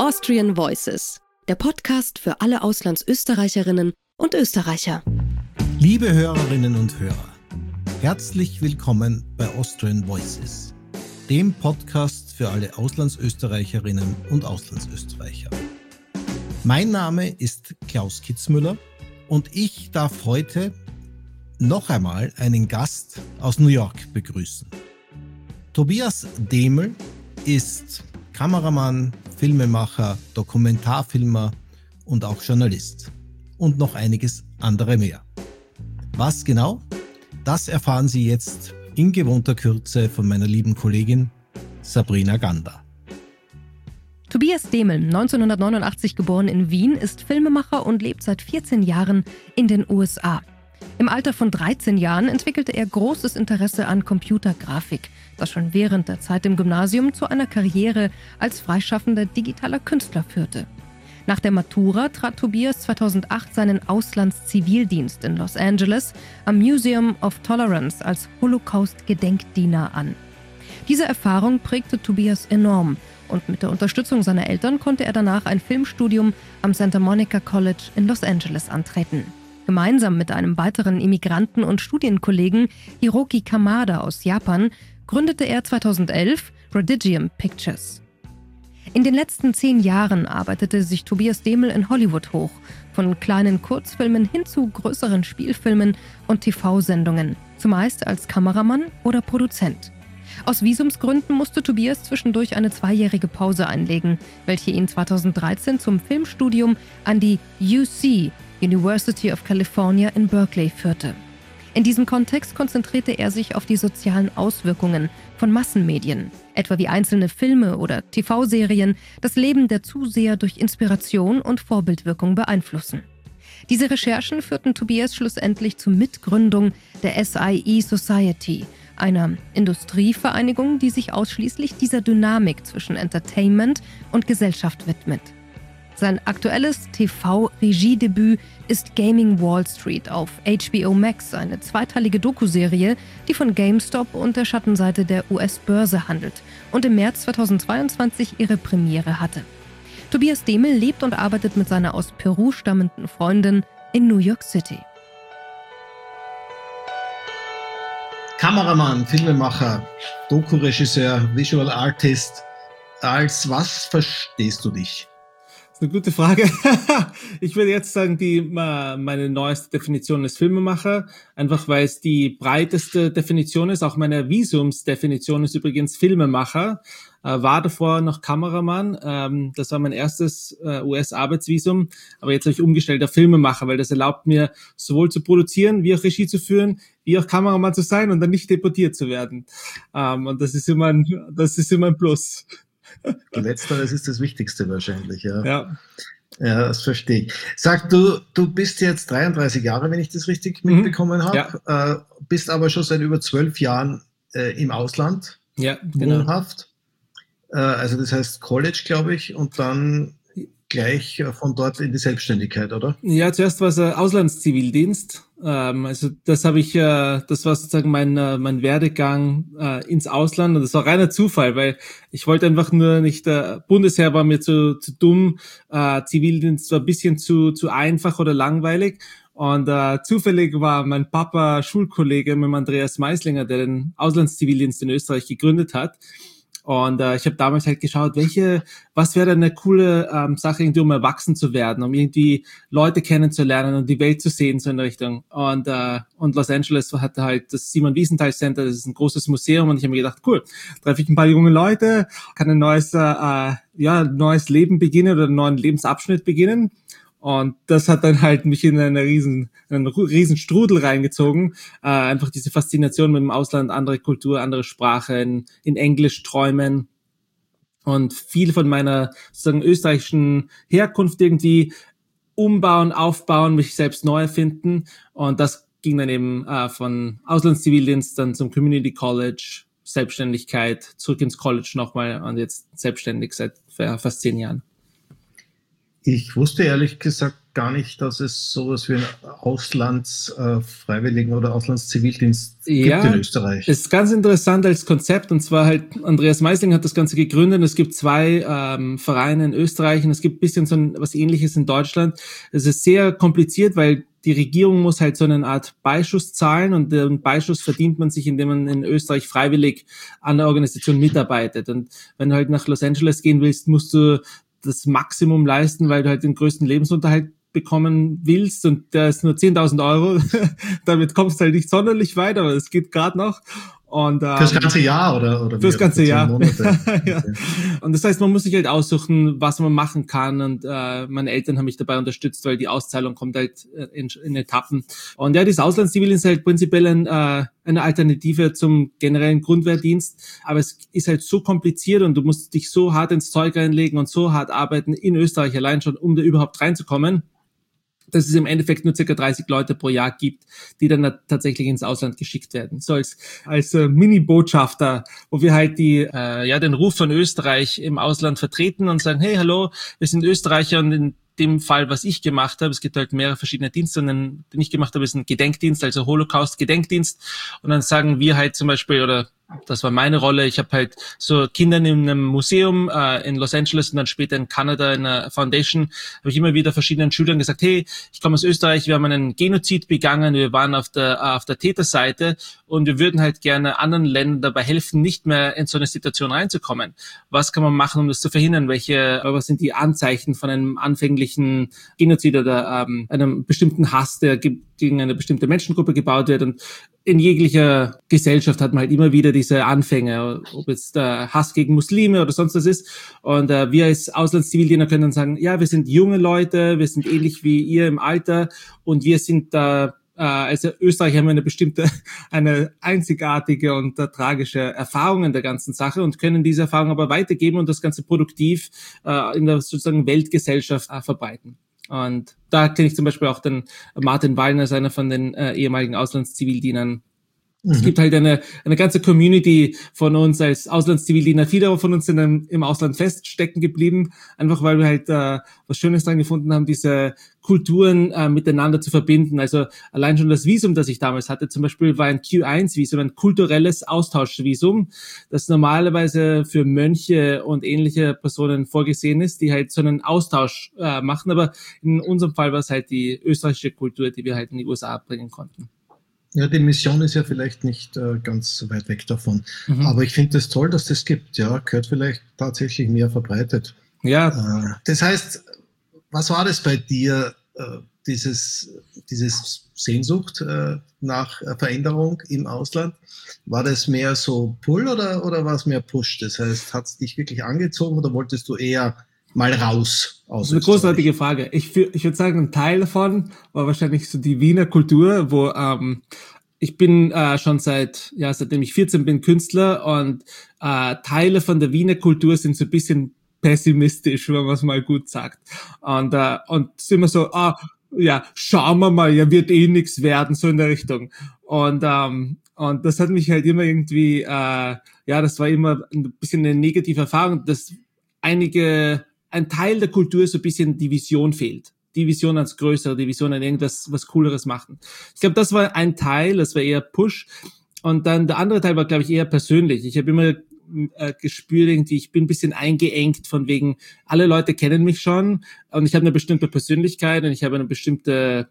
Austrian Voices, der Podcast für alle Auslandsösterreicherinnen und Österreicher. Liebe Hörerinnen und Hörer, herzlich willkommen bei Austrian Voices, dem Podcast für alle Auslandsösterreicherinnen und Auslandsösterreicher. Mein Name ist Klaus Kitzmüller und ich darf heute noch einmal einen Gast aus New York begrüßen. Tobias Demel ist Kameramann, Filmemacher, Dokumentarfilmer und auch Journalist. Und noch einiges andere mehr. Was genau? Das erfahren Sie jetzt in gewohnter Kürze von meiner lieben Kollegin Sabrina Gander. Tobias Demel, 1989 geboren in Wien, ist Filmemacher und lebt seit 14 Jahren in den USA. Im Alter von 13 Jahren entwickelte er großes Interesse an Computergrafik, das schon während der Zeit im Gymnasium zu einer Karriere als freischaffender digitaler Künstler führte. Nach der Matura trat Tobias 2008 seinen Auslandszivildienst in Los Angeles am Museum of Tolerance als Holocaust-Gedenkdiener an. Diese Erfahrung prägte Tobias enorm und mit der Unterstützung seiner Eltern konnte er danach ein Filmstudium am Santa Monica College in Los Angeles antreten. Gemeinsam mit einem weiteren Immigranten und Studienkollegen, Hiroki Kamada aus Japan, gründete er 2011 Prodigium Pictures. In den letzten 10 Jahren arbeitete sich Tobias Demel in Hollywood hoch, von kleinen Kurzfilmen hin zu größeren Spielfilmen und TV-Sendungen, zumeist als Kameramann oder Produzent. Aus Visumsgründen musste Tobias zwischendurch eine 2-jährige Pause einlegen, welche ihn 2013 zum Filmstudium an die UC, University of California in Berkeley, führte. In diesem Kontext konzentrierte er sich auf die sozialen Auswirkungen von Massenmedien, etwa wie einzelne Filme oder TV-Serien das Leben der Zuseher durch Inspiration und Vorbildwirkung beeinflussen. Diese Recherchen führten Tobias schlussendlich zur Mitgründung der SIE Society, einer Industrievereinigung, die sich ausschließlich dieser Dynamik zwischen Entertainment und Gesellschaft widmet. Sein aktuelles TV-Regiedebüt ist Gaming Wall Street auf HBO Max, eine zweiteilige Dokuserie, die von GameStop und der Schattenseite der US-Börse handelt und im März 2022 ihre Premiere hatte. Tobias Demel lebt und arbeitet mit seiner aus Peru stammenden Freundin in New York City. Kameramann, Filmemacher, Doku-Regisseur, Visual Artist. Als was verstehst du dich? Das ist eine gute Frage. Ich würde jetzt sagen, meine neueste Definition ist Filmemacher, einfach weil es die breiteste Definition ist. Auch meine Visumsdefinition ist übrigens Filmemacher. War davor noch Kameramann. Das war mein erstes US-Arbeitsvisum. Aber jetzt habe ich umgestellt auf Filmemacher, weil das erlaubt mir, sowohl zu produzieren, wie auch Regie zu führen, wie auch Kameramann zu sein und dann nicht deportiert zu werden. Und das ist immer ein Plus. Letzteres ist das Wichtigste wahrscheinlich, ja. Ja. Ja, das verstehe ich. Sag, du bist jetzt 33 Jahre, wenn ich das richtig mitbekommen habe, ja. Bist aber schon seit über 12 Jahren im Ausland wohnhaft. Also das heißt College, glaube ich, und dann gleich von dort in die Selbstständigkeit, oder? Ja, zuerst war es Auslandszivildienst. Also das war sozusagen mein Werdegang ins Ausland, und das war reiner Zufall, weil ich wollte einfach nur nicht, Bundesheer war mir zu dumm, Zivildienst war ein bisschen zu einfach oder langweilig, und zufällig war mein Papa Schulkollege mit dem Andreas Meislinger, der den Auslandszivildienst in Österreich gegründet hat. Und ich habe damals halt geschaut, was wäre denn eine coole Sache, irgendwie um erwachsen zu werden, um irgendwie Leute kennenzulernen und die Welt zu sehen, so in der Richtung. Und Los Angeles hatte halt das Simon Wiesenthal Center, das ist ein großes Museum, und ich habe mir gedacht, cool, treffe ich ein paar junge Leute, kann ein neues Leben beginnen oder einen neuen Lebensabschnitt beginnen. Und das hat dann halt mich in einen riesen Strudel reingezogen. Einfach diese Faszination mit dem Ausland, andere Kultur, andere Sprache, in Englisch träumen. Und viel von meiner sozusagen österreichischen Herkunft irgendwie umbauen, aufbauen, mich selbst neu erfinden. Und das ging dann eben von Auslandszivildienst dann zum Community College, Selbstständigkeit, zurück ins College nochmal und jetzt selbstständig seit fast 10 Jahren. Ich wusste ehrlich gesagt gar nicht, dass es sowas wie einen Auslandsfreiwilligen oder Auslandszivildienst gibt in Österreich. Ist ganz interessant als Konzept, und zwar halt Andreas Meisling hat das Ganze gegründet. Es gibt 2 Vereine in Österreich und es gibt ein bisschen so was Ähnliches in Deutschland. Es ist sehr kompliziert, weil die Regierung muss halt so eine Art Beischuss zahlen, und den Beischuss verdient man sich, indem man in Österreich freiwillig an der Organisation mitarbeitet. Und wenn du halt nach Los Angeles gehen willst, musst du das Maximum leisten, weil du halt den größten Lebensunterhalt bekommen willst, und der ist nur 10.000 Euro. Damit kommst du halt nicht sonderlich weit, aber es geht gerade noch. Und, fürs ganze Jahr oder fürs ganze Jahr. Monate. Ja. Und das heißt, man muss sich halt aussuchen, was man machen kann, und meine Eltern haben mich dabei unterstützt, weil die Auszahlung kommt halt in Etappen. Und ja, das Auslandszivildienst ist halt prinzipiell eine Alternative zum generellen Grundwehrdienst, aber es ist halt so kompliziert und du musst dich so hart ins Zeug reinlegen und so hart arbeiten in Österreich allein schon, um da überhaupt reinzukommen, dass es im Endeffekt nur ca. 30 Leute pro Jahr gibt, die dann tatsächlich ins Ausland geschickt werden. So als Mini-Botschafter, wo wir halt den Ruf von Österreich im Ausland vertreten und sagen, hey, hallo, wir sind Österreicher, und in dem Fall, was ich gemacht habe, es gibt halt mehrere verschiedene Dienste, und den ich gemacht habe, ist ein Gedenkdienst, also Holocaust-Gedenkdienst, und dann sagen wir halt zum Beispiel, oder das war meine Rolle, ich habe halt so Kindern in einem Museum in Los Angeles und dann später in Kanada in einer Foundation, habe ich immer wieder verschiedenen Schülern gesagt, hey, ich komme aus Österreich, wir haben einen Genozid begangen, wir waren auf der Täterseite, und wir würden halt gerne anderen Ländern dabei helfen, nicht mehr in so eine Situation reinzukommen. Was kann man machen, um das zu verhindern? Was sind die Anzeichen von einem anfänglichen Genozid oder einem bestimmten Hass, der gegen eine bestimmte Menschengruppe gebaut wird? Und in jeglicher Gesellschaft hat man halt immer wieder diese Anfänge, ob jetzt Hass gegen Muslime oder sonst was ist. Und wir als Auslandszivildiener können dann sagen, ja, wir sind junge Leute, wir sind ähnlich wie ihr im Alter, und wir sind als Österreicher haben wir eine einzigartige und tragische Erfahrung in der ganzen Sache und können diese Erfahrung aber weitergeben und das Ganze produktiv in der sozusagen Weltgesellschaft verbreiten. Und da kenne ich zum Beispiel auch den Martin Wallner, als einer von den ehemaligen Auslandszivildienern. Es gibt halt eine ganze Community von uns als Auslandszivildiener. Viele von uns sind im Ausland feststecken geblieben, einfach weil wir halt was Schönes dran gefunden haben, diese Kulturen miteinander zu verbinden. Also allein schon das Visum, das ich damals hatte, zum Beispiel war ein Q1-Visum, ein kulturelles Austauschvisum, das normalerweise für Mönche und ähnliche Personen vorgesehen ist, die halt so einen Austausch machen. Aber in unserem Fall war es halt die österreichische Kultur, die wir halt in die USA bringen konnten. Ja, die Mission ist ja vielleicht nicht ganz weit weg davon. Aber ich finde es toll, dass das gibt. Ja, gehört vielleicht tatsächlich mehr verbreitet. Ja. Das heißt, was war das bei dir, dieses Sehnsucht nach Veränderung im Ausland? War das mehr so Pull oder war es mehr Push? Das heißt, hat es dich wirklich angezogen oder wolltest du eher mal raus aus? Das ist eine großartige Frage. Ich würde sagen, ein Teil davon war wahrscheinlich so die Wiener Kultur, wo ich bin schon seitdem ich 14 bin, Künstler, und Teile von der Wiener Kultur sind so ein bisschen pessimistisch, wenn man es mal gut sagt. Und es ist immer so, schauen wir mal, ja, wird eh nichts werden, so in der Richtung. Und das hat mich halt immer irgendwie, das war immer ein bisschen eine negative Erfahrung, dass ein Teil der Kultur so ein bisschen die Vision fehlt. Die Vision ans Größere, die Vision an irgendwas, was Cooleres machen. Ich glaube, das war ein Teil, das war eher Push. Und dann der andere Teil war, glaube ich, eher persönlich. Ich habe immer gespürt, irgendwie, ich bin ein bisschen eingeengt von wegen, alle Leute kennen mich schon und ich habe eine bestimmte Persönlichkeit und ich habe einen bestimmten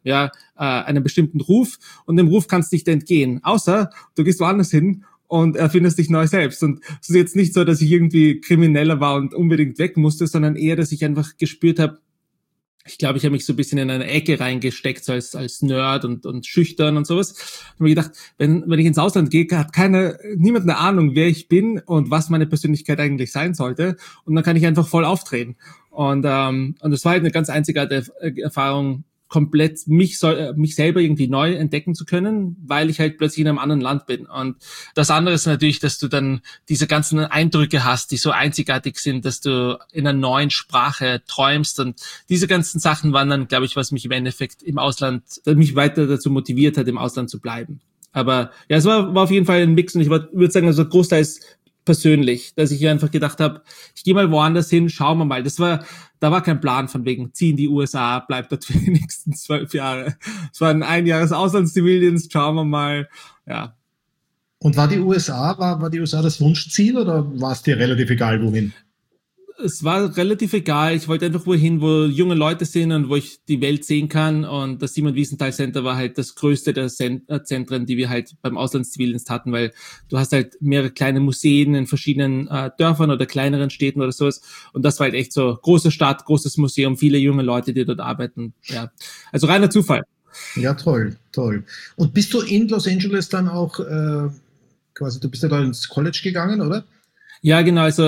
Ruf, und dem Ruf kannst du nicht entgehen. Außer du gehst woanders hin und erfindest dich neu selbst. Und es ist jetzt nicht so, dass ich irgendwie Krimineller war und unbedingt weg musste, sondern eher, dass ich einfach gespürt habe, ich glaube, ich habe mich so ein bisschen in eine Ecke reingesteckt, so als Nerd und schüchtern und sowas. Ich habe mir gedacht, wenn ich ins Ausland gehe, hat niemand eine Ahnung, wer ich bin und was meine Persönlichkeit eigentlich sein sollte. Und dann kann ich einfach voll auftreten. Und das war halt eine ganz einzigartige Erfahrung, komplett mich selber irgendwie neu entdecken zu können, weil ich halt plötzlich in einem anderen Land bin. Und das andere ist natürlich, dass du dann diese ganzen Eindrücke hast, die so einzigartig sind, dass du in einer neuen Sprache träumst, und diese ganzen Sachen waren dann, glaube ich, was mich im Endeffekt im Ausland, mich weiter dazu motiviert hat, im Ausland zu bleiben. Aber ja, es war auf jeden Fall ein Mix, und ich würde sagen, also Großteil ist persönlich, dass ich einfach gedacht habe, ich gehe mal woanders hin, schauen wir mal. Da war kein Plan von wegen, zieh in die USA, bleib dort für die nächsten 12 Jahre. Es war ein Einjahres Auslandszivildienst, schauen wir mal, ja. Und war die USA das Wunschziel oder war es dir relativ egal, wohin? Es war relativ egal. Ich wollte einfach wohin, wo junge Leute sind und wo ich die Welt sehen kann. Und das Simon-Wiesenthal-Center war halt das größte der Zentren, die wir halt beim Auslandszivildienst hatten, weil du hast halt mehrere kleine Museen in verschiedenen Dörfern oder kleineren Städten oder sowas. Und das war halt echt so große Stadt, großes Museum, viele junge Leute, die dort arbeiten. Ja, also reiner Zufall. Ja, toll. Und bist du in Los Angeles dann auch quasi, du bist ja da ins College gegangen, oder? Ja, genau. Also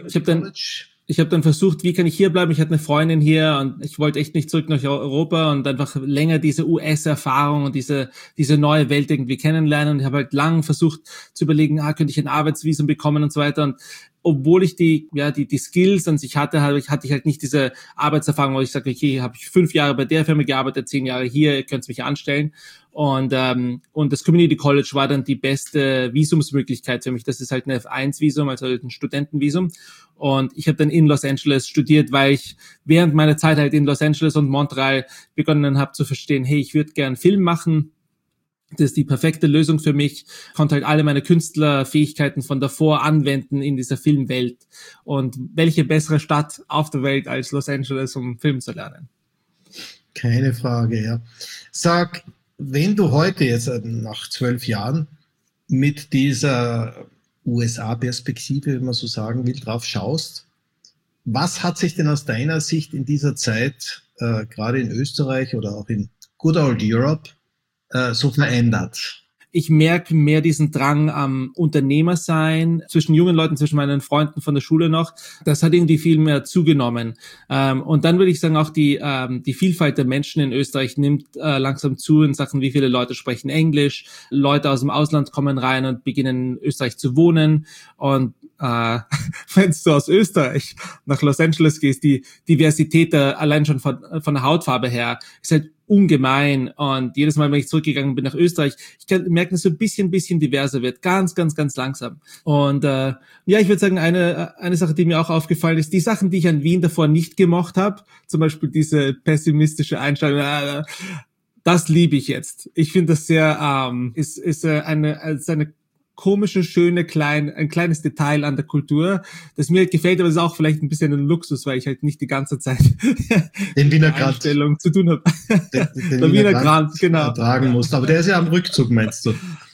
ich habe dann versucht, wie kann ich hier bleiben? Ich hatte eine Freundin hier und ich wollte echt nicht zurück nach Europa und einfach länger diese US-Erfahrung und diese neue Welt irgendwie kennenlernen. Und ich habe halt lang versucht zu überlegen, könnte ich ein Arbeitsvisum bekommen und so weiter. Und obwohl ich die Skills an sich hatte ich halt nicht diese Arbeitserfahrung, wo ich sage, okay, habe ich 5 Jahre bei der Firma gearbeitet, 10 Jahre hier, ihr könnt mich anstellen. Und das Community College war dann die beste Visumsmöglichkeit für mich. Das ist halt ein F1-Visum, also ein Studentenvisum. Und ich habe dann in Los Angeles studiert, weil ich während meiner Zeit halt in Los Angeles und Montreal begonnen habe zu verstehen, hey, ich würde gern Film machen. Das ist die perfekte Lösung für mich. Ich konnte halt alle meine Künstlerfähigkeiten von davor anwenden in dieser Filmwelt. Und welche bessere Stadt auf der Welt als Los Angeles, um Film zu lernen? Keine Frage, ja. Sag, wenn du heute jetzt nach 12 Jahren mit dieser USA-Perspektive, wenn man so sagen will, drauf schaust, was hat sich denn aus deiner Sicht in dieser Zeit, gerade in Österreich oder auch in Good Old Europe, so verändert? Ich merke mehr diesen Drang am Unternehmersein zwischen jungen Leuten, zwischen meinen Freunden von der Schule noch. Das hat irgendwie viel mehr zugenommen. Und dann würde ich sagen, auch die Vielfalt der Menschen in Österreich nimmt langsam zu in Sachen, wie viele Leute sprechen Englisch. Leute aus dem Ausland kommen rein und beginnen in Österreich zu wohnen. Und wenn du aus Österreich nach Los Angeles gehst, die Diversität allein schon von der Hautfarbe her ist halt ungemein. Und jedes Mal, wenn ich zurückgegangen bin nach Österreich, ich merke, dass es so ein bisschen diverser wird. Ganz, ganz, ganz langsam. Und ja, ich würde sagen, eine Sache, die mir auch aufgefallen ist, die Sachen, die ich an Wien davor nicht gemocht habe, zum Beispiel diese pessimistische Einstellung, das liebe ich jetzt. Ich finde das sehr, ist eine komische, schöne, ein kleines Detail an der Kultur, das mir gefällt, aber es ist auch vielleicht ein bisschen ein Luxus, weil ich halt nicht die ganze Zeit den Wiener Einstellung zu tun habe. Den Wiener Grand, genau, tragen musst. Aber der ist ja am Rückzug, meinst du?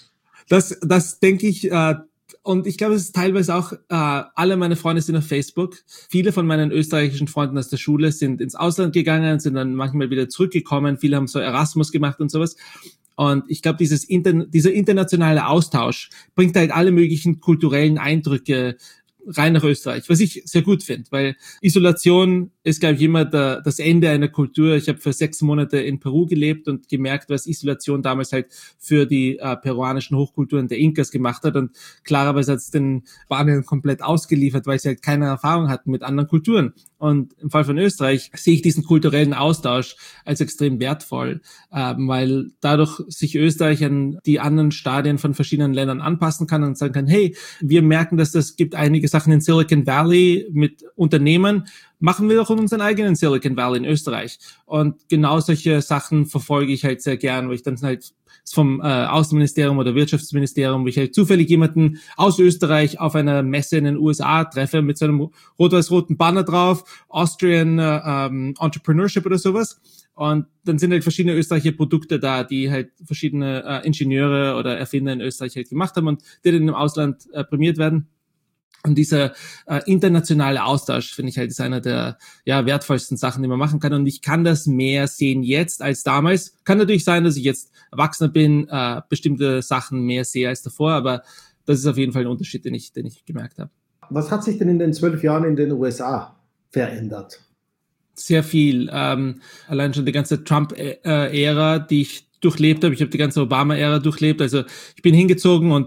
Das denke ich, und ich glaube, es ist teilweise auch, alle meine Freunde sind auf Facebook. Viele von meinen österreichischen Freunden aus der Schule sind ins Ausland gegangen, sind dann manchmal wieder zurückgekommen. Viele haben so Erasmus gemacht und sowas. Und ich glaube, dieser internationale Austausch bringt halt alle möglichen kulturellen Eindrücke rein nach Österreich, was ich sehr gut finde, weil Isolation ist, glaube ich, immer das Ende einer Kultur. Ich habe für 6 Monate in Peru gelebt und gemerkt, was Isolation damals halt für die peruanischen Hochkulturen der Inkas gemacht hat. Und klarerweise hat es den Spaniern komplett ausgeliefert, weil sie halt keine Erfahrung hatten mit anderen Kulturen. Und im Fall von Österreich sehe ich diesen kulturellen Austausch als extrem wertvoll, weil dadurch sich Österreich an die anderen Stadien von verschiedenen Ländern anpassen kann und sagen kann, hey, wir merken, dass es gibt einige Sachen in Silicon Valley mit Unternehmen, machen wir doch unseren eigenen Silicon Valley in Österreich. Und genau solche Sachen verfolge ich halt sehr gern, wo ich dann halt vom Außenministerium oder Wirtschaftsministerium, wo ich halt zufällig jemanden aus Österreich auf einer Messe in den USA treffe mit so einem rot-weiß-roten Banner drauf, Austrian Entrepreneurship oder sowas. Und dann sind halt verschiedene österreichische Produkte da, die halt verschiedene Ingenieure oder Erfinder in Österreich halt gemacht haben und die dann im Ausland prämiert werden. Und dieser internationale Austausch, finde ich halt, ist einer der wertvollsten Sachen, die man machen kann. Und ich kann das mehr sehen jetzt als damals. Kann natürlich sein, dass ich jetzt Erwachsener bin, bestimmte Sachen mehr sehe als davor, aber das ist auf jeden Fall ein Unterschied, den ich gemerkt habe. Was hat sich denn in den 12 Jahren in den USA verändert? Sehr viel. Allein schon die ganze Trump-Ära, die ich durchlebt habe. Ich habe die ganze Obama-Ära durchlebt. Also ich bin hingezogen und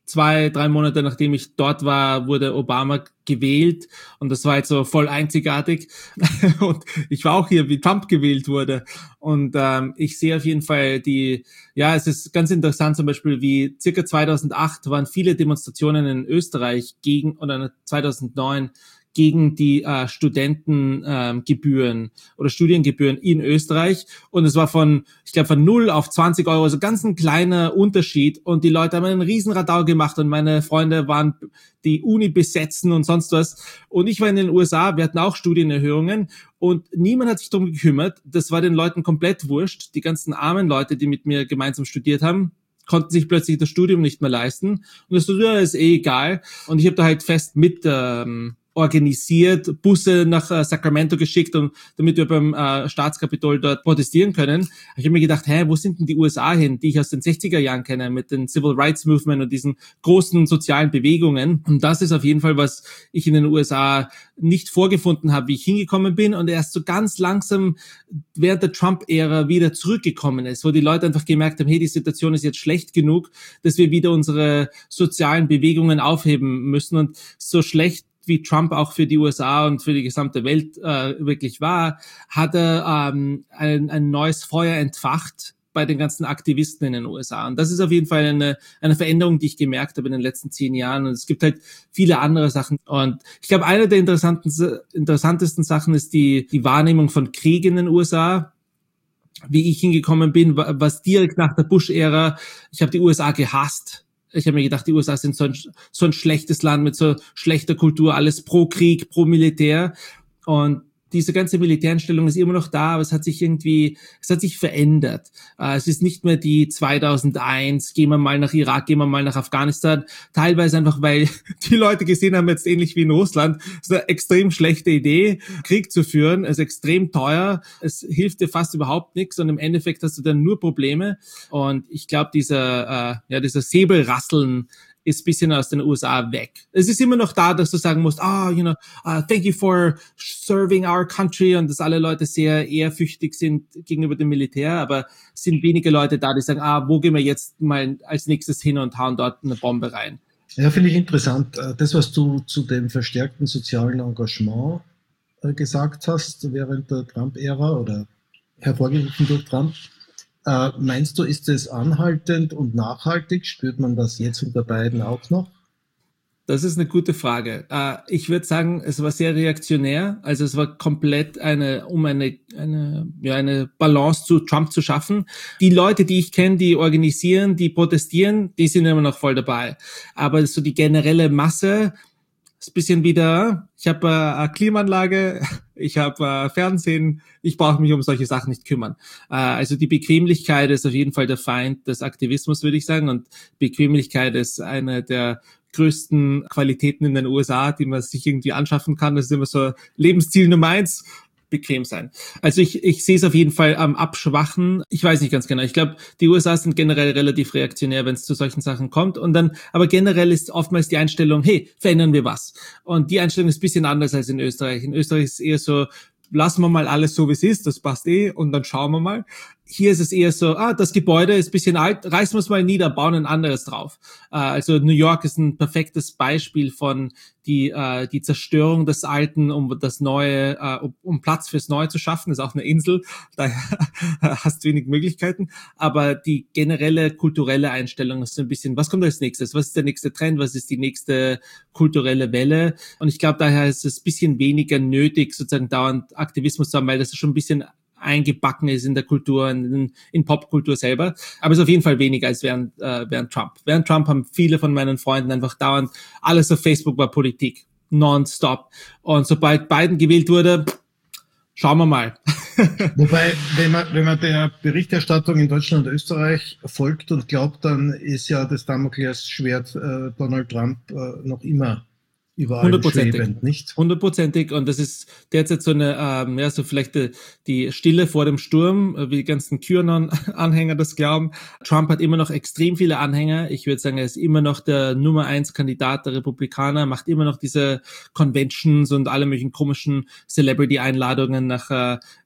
2-3 Monate nachdem ich dort war, wurde Obama gewählt und das war jetzt so voll einzigartig und ich war auch hier, wie Trump gewählt wurde und ich sehe auf jeden Fall es ist ganz interessant zum Beispiel, wie circa 2008 waren viele Demonstrationen in Österreich oder 2009 gegen die Studentengebühren oder Studiengebühren in Österreich. Und es war von 0 auf 20 Euro, so ganz ein kleiner Unterschied. Und die Leute haben einen riesen Radau gemacht und meine Freunde waren die Uni besetzen und sonst was. Und ich war in den USA, wir hatten auch Studienerhöhungen und niemand hat sich darum gekümmert. Das war den Leuten komplett wurscht. Die ganzen armen Leute, die mit mir gemeinsam studiert haben, konnten sich plötzlich das Studium nicht mehr leisten. Und das Studium ist egal. Und ich habe da halt fest mit organisiert, Busse nach Sacramento geschickt, damit wir beim Staatskapitol dort protestieren können. Ich habe mir gedacht, wo sind denn die USA hin, die ich aus den 60er Jahren kenne, mit den Civil Rights Movement und diesen großen sozialen Bewegungen. Und das ist auf jeden Fall, was ich in den USA nicht vorgefunden habe, wie ich hingekommen bin und erst so ganz langsam während der Trump-Ära wieder zurückgekommen ist, wo die Leute einfach gemerkt haben, die Situation ist jetzt schlecht genug, dass wir wieder unsere sozialen Bewegungen aufheben müssen und so schlecht wie Trump auch für die USA und für die gesamte Welt wirklich war, hat er ein neues Feuer entfacht bei den ganzen Aktivisten in den USA. Und das ist auf jeden Fall eine Veränderung, die ich gemerkt habe in den letzten 10 Jahren. Und es gibt halt viele andere Sachen. Und ich glaube, eine der interessantesten Sachen ist die Wahrnehmung von Krieg in den USA. Wie ich hingekommen bin, was direkt nach der Bush-Ära, ich habe die USA gehasst. Ich habe mir gedacht, die USA sind so ein schlechtes Land mit so schlechter Kultur, alles pro Krieg, pro Militär. Und diese ganze Militäreinstellung ist immer noch da, aber es hat sich verändert. Es ist nicht mehr die 2001, gehen wir mal nach Irak, gehen wir mal nach Afghanistan. Teilweise einfach, weil die Leute gesehen haben, jetzt ähnlich wie in Russland, es ist eine extrem schlechte Idee, Krieg zu führen. Es ist extrem teuer. Es hilft dir fast überhaupt nichts und im Endeffekt hast du dann nur Probleme. Und ich glaube, dieser Säbelrasseln ist ein bisschen aus den USA weg. Es ist immer noch da, dass du sagen musst, thank you for serving our country und dass alle Leute sehr ehrfürchtig sind gegenüber dem Militär, aber es sind wenige Leute da, die sagen, wo gehen wir jetzt mal als nächstes hin und hauen dort eine Bombe rein. Ja, finde ich interessant. Das, was du zu dem verstärkten sozialen Engagement gesagt hast während der Trump-Ära oder hervorgerufen durch Trump, meinst du, ist es anhaltend und nachhaltig? Spürt man das jetzt unter Biden auch noch? Das ist eine gute Frage. Ich würde sagen, es war sehr reaktionär. Also es war komplett um eine Balance zu Trump zu schaffen. Die Leute, die ich kenne, die organisieren, die protestieren, die sind immer noch voll dabei. Aber so die generelle Masse ist ein bisschen wieder, ich habe eine Klimaanlage, ich habe Fernsehen, ich brauche mich um solche Sachen nicht kümmern. Also die Bequemlichkeit ist auf jeden Fall der Feind des Aktivismus, würde ich sagen. Und Bequemlichkeit ist eine der größten Qualitäten in den USA, die man sich irgendwie anschaffen kann. Das ist immer so Lebensziel Nummer 1. Bequem sein. Also ich sehe es auf jeden Fall am Abschwachen. Ich weiß nicht ganz genau. Ich glaube, die USA sind generell relativ reaktionär, wenn es zu solchen Sachen kommt. Und dann, aber generell ist oftmals die Einstellung, verändern wir was. Und die Einstellung ist ein bisschen anders als in Österreich. In Österreich ist es eher so, lassen wir mal alles so, wie es ist, das passt und dann schauen wir mal. Hier ist es eher so, das Gebäude ist ein bisschen alt, reißen wir es mal nieder, bauen ein anderes drauf. Also New York ist ein perfektes Beispiel von die Zerstörung des Alten, um das Neue, um Platz fürs Neue zu schaffen. Das ist auch eine Insel, daher hast du wenig Möglichkeiten. Aber die generelle kulturelle Einstellung ist so ein bisschen, was kommt als nächstes? Was ist der nächste Trend? Was ist die nächste kulturelle Welle? Und ich glaube, daher ist es ein bisschen weniger nötig, sozusagen dauernd Aktivismus zu haben, weil das schon ein bisschen eingebacken ist in der Kultur, in Popkultur selber. Aber es ist auf jeden Fall weniger als während Trump. Während Trump haben viele von meinen Freunden einfach dauernd, alles auf Facebook war Politik. Nonstop. Und sobald Biden gewählt wurde, schauen wir mal. Wobei, wenn man der Berichterstattung in Deutschland und Österreich folgt und glaubt, dann ist ja das Damoklesschwert Donald Trump noch immer überall schwebend, nicht? 100%. Und das ist derzeit so eine, so vielleicht die Stille vor dem Sturm, wie die ganzen QAnon-Anhänger das glauben. Trump hat immer noch extrem viele Anhänger. Ich würde sagen, er ist immer noch der Nummer 1 Kandidat der Republikaner, macht immer noch diese Conventions und alle möglichen komischen Celebrity-Einladungen nach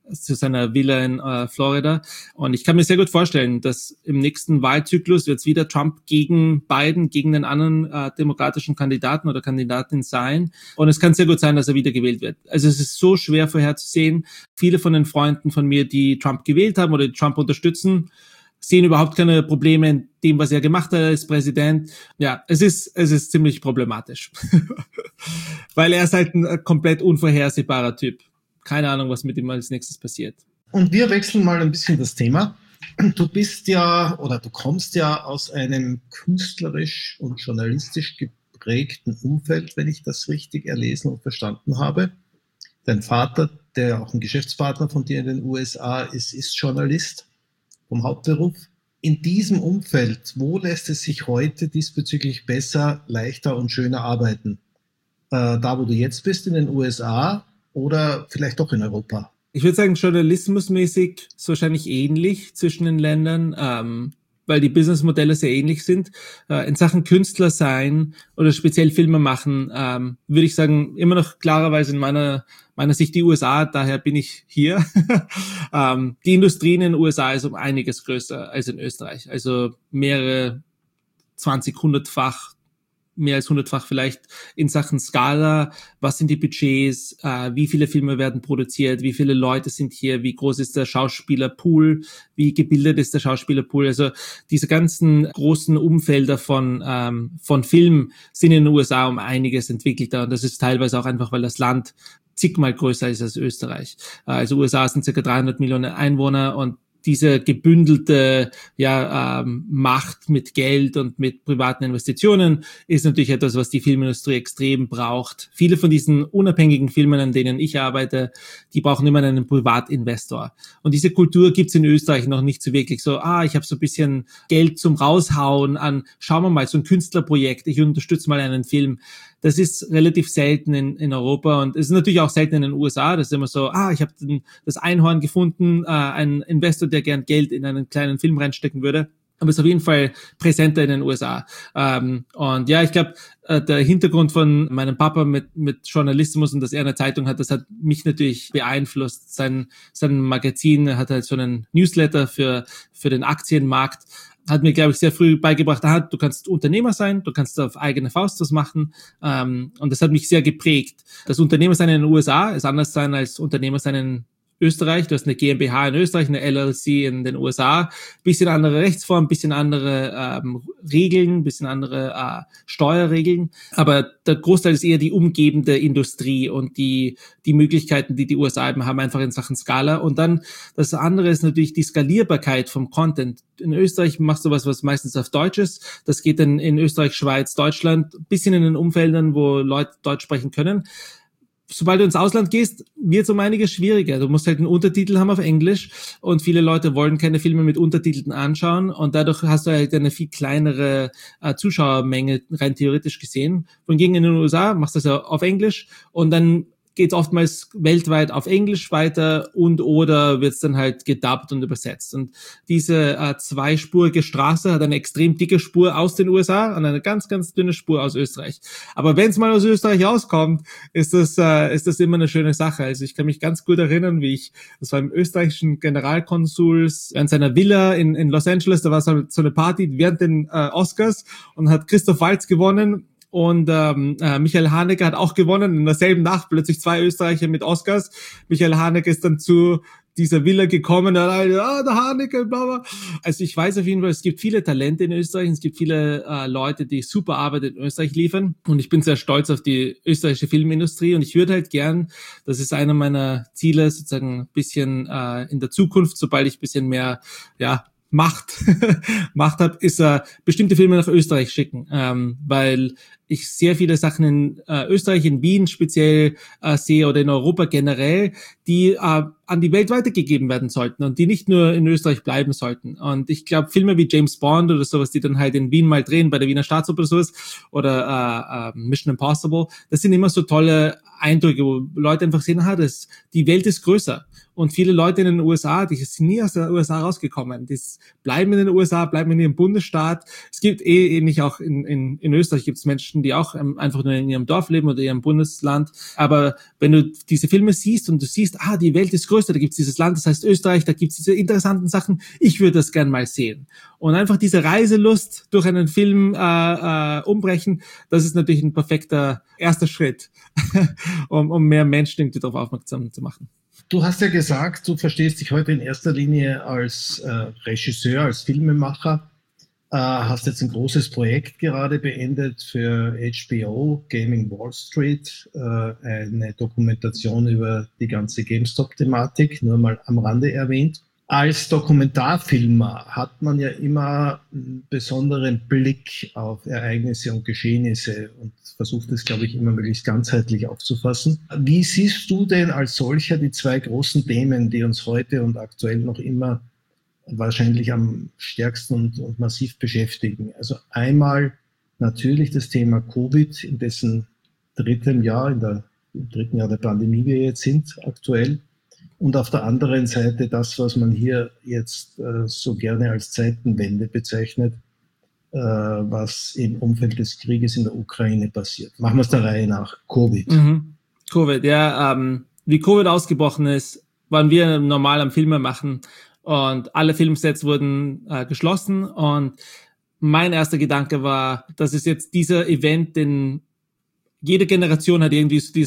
zu seiner Villa in Florida. Und ich kann mir sehr gut vorstellen, dass im nächsten Wahlzyklus wird es wieder Trump gegen Biden, gegen den anderen demokratischen Kandidaten oder Kandidatin sein. Und es kann sehr gut sein, dass er wieder gewählt wird. Also es ist so schwer vorherzusehen. Viele von den Freunden von mir, die Trump gewählt haben oder die Trump unterstützen, sehen überhaupt keine Probleme in dem, was er gemacht hat als Präsident. Ja, es ist ziemlich problematisch. Weil er ist halt ein komplett unvorhersehbarer Typ. Keine Ahnung, was mit ihm als nächstes passiert. Und wir wechseln mal ein bisschen das Thema. Du kommst ja aus einem künstlerisch und journalistisch geprägten Umfeld, wenn ich das richtig erlesen und verstanden habe. Dein Vater, der auch ein Geschäftspartner von dir in den USA ist Journalist vom Hauptberuf. In diesem Umfeld, wo lässt es sich heute diesbezüglich besser, leichter und schöner arbeiten? Da, wo du jetzt bist, in den USA oder vielleicht doch in Europa? Ich würde sagen, journalismusmäßig ist wahrscheinlich ähnlich zwischen den Ländern, weil die Businessmodelle sehr ähnlich sind. In Sachen Künstler sein oder speziell Filme machen, würde ich sagen, immer noch klarerweise in meiner Sicht die USA, daher bin ich hier. Die Industrie in den USA ist um einiges größer als in Österreich. Also mehrere 100-fach mehr als 100-fach vielleicht in Sachen Skala. Was sind die Budgets? Wie viele Filme werden produziert? Wie viele Leute sind hier? Wie groß ist der Schauspielerpool? Wie gebildet ist der Schauspielerpool? Also diese ganzen großen Umfelder von Film sind in den USA um einiges entwickelter. Und das ist teilweise auch einfach, weil das Land zigmal größer ist als Österreich. Also USA sind ca. 300 Millionen Einwohner und diese gebündelte Macht mit Geld und mit privaten Investitionen ist natürlich etwas, was die Filmindustrie extrem braucht. Viele von diesen unabhängigen Filmen, an denen ich arbeite, die brauchen immer einen Privatinvestor. Und diese Kultur gibt's in Österreich noch nicht so wirklich. So, ich habe so ein bisschen Geld zum Raushauen an, schauen wir mal, so ein Künstlerprojekt, ich unterstütze mal einen Film. Das ist relativ selten in Europa und es ist natürlich auch selten in den USA. Das ist immer so, ich habe das Einhorn gefunden, ein Investor, der gern Geld in einen kleinen Film reinstecken würde. Aber es ist auf jeden Fall präsenter in den USA. Und ja, ich glaube, der Hintergrund von meinem Papa mit Journalismus und dass er eine Zeitung hat, das hat mich natürlich beeinflusst. Sein Magazin hat halt so einen Newsletter für den Aktienmarkt. Hat mir, glaube ich, sehr früh beigebracht, du kannst Unternehmer sein, du kannst auf eigene Faust was machen. Und das hat mich sehr geprägt. Das Unternehmersein in den USA ist anders sein als Unternehmersein in Österreich. Du hast eine GmbH in Österreich, eine LLC in den USA. Bisschen andere Rechtsform, bisschen andere Regeln, bisschen andere Steuerregeln. Aber der Großteil ist eher die umgebende Industrie und die Möglichkeiten, die USA eben haben, einfach in Sachen Skala. Und dann das andere ist natürlich die Skalierbarkeit vom Content. In Österreich machst du was meistens auf Deutsch ist. Das geht dann in Österreich, Schweiz, Deutschland, bisschen in den Umfeldern, wo Leute Deutsch sprechen können. Sobald du ins Ausland gehst, wird es um einiges schwieriger. Du musst halt einen Untertitel haben auf Englisch und viele Leute wollen keine Filme mit Untertiteln anschauen und dadurch hast du halt eine viel kleinere Zuschauermenge rein theoretisch gesehen. Wohingegen in den USA machst du das ja auf Englisch und dann geht es oftmals weltweit auf Englisch weiter oder wird es dann halt gedubbt und übersetzt. Und diese zweispurige Straße hat eine extrem dicke Spur aus den USA und eine ganz, ganz dünne Spur aus Österreich. Aber wenn es mal aus Österreich rauskommt, ist das immer eine schöne Sache. Also ich kann mich ganz gut erinnern, das war im österreichischen Generalkonsuls in seiner Villa in Los Angeles, da war so eine Party während den Oscars und hat Christoph Waltz gewonnen. Und Michael Haneke hat auch gewonnen. In derselben Nacht plötzlich 2 Österreicher mit Oscars. Michael Haneke ist dann zu dieser Villa gekommen, der Haneke, bla bla. Also ich weiß auf jeden Fall, es gibt viele Talente in Österreich, es gibt viele Leute, die super Arbeit in Österreich liefern und ich bin sehr stolz auf die österreichische Filmindustrie und ich würde halt gern, das ist einer meiner Ziele, sozusagen ein bisschen in der Zukunft, sobald ich ein bisschen mehr, Macht habe, ist bestimmte Filme nach Österreich schicken, weil ich sehr viele Sachen in Österreich, in Wien speziell sehe oder in Europa generell, die an die Welt weitergegeben werden sollten und die nicht nur in Österreich bleiben sollten. Und ich glaube, Filme wie James Bond oder sowas, die dann halt in Wien mal drehen, bei der Wiener Staatsoper oder sowas, oder Mission Impossible, das sind immer so tolle Eindrücke, wo Leute einfach sehen, die Welt ist größer. Und viele Leute in den USA, die sind nie aus den USA rausgekommen, die bleiben in den USA, bleiben in ihrem Bundesstaat. Es gibt ähnlich auch in Österreich gibt es Menschen, Menschen, die auch einfach nur in ihrem Dorf leben oder in ihrem Bundesland. Aber wenn du diese Filme siehst und du siehst, die Welt ist größer, da gibt's dieses Land, das heißt Österreich, da gibt's diese interessanten Sachen, ich würde das gern mal sehen. Und einfach diese Reiselust durch einen Film umbrechen, das ist natürlich ein perfekter erster Schritt, um mehr Menschen irgendwie darauf aufmerksam zu machen. Du hast ja gesagt, du verstehst dich heute in erster Linie als Regisseur, als Filmemacher. Hast jetzt ein großes Projekt gerade beendet für HBO, Gaming Wall Street, eine Dokumentation über die ganze GameStop-Thematik, nur mal am Rande erwähnt. Als Dokumentarfilmer hat man ja immer einen besonderen Blick auf Ereignisse und Geschehnisse und versucht es, glaube ich, immer möglichst ganzheitlich aufzufassen. Wie siehst du denn als solcher die zwei großen Themen, die uns heute und aktuell noch immer wahrscheinlich am stärksten und massiv beschäftigen? Also einmal natürlich das Thema Covid, in dessen dritten Jahr, im dritten Jahr der Pandemie wir jetzt sind, aktuell. Und auf der anderen Seite das, was man hier jetzt so gerne als Zeitenwende bezeichnet, was im Umfeld des Krieges in der Ukraine passiert. Machen wir es der Reihe nach. Covid. Covid, ja. Wie Covid ausgebrochen ist, waren wir normal am Filme machen und alle Filmsets wurden geschlossen. Und mein erster Gedanke war, das ist jetzt dieser Event, den jede Generation hat irgendwie so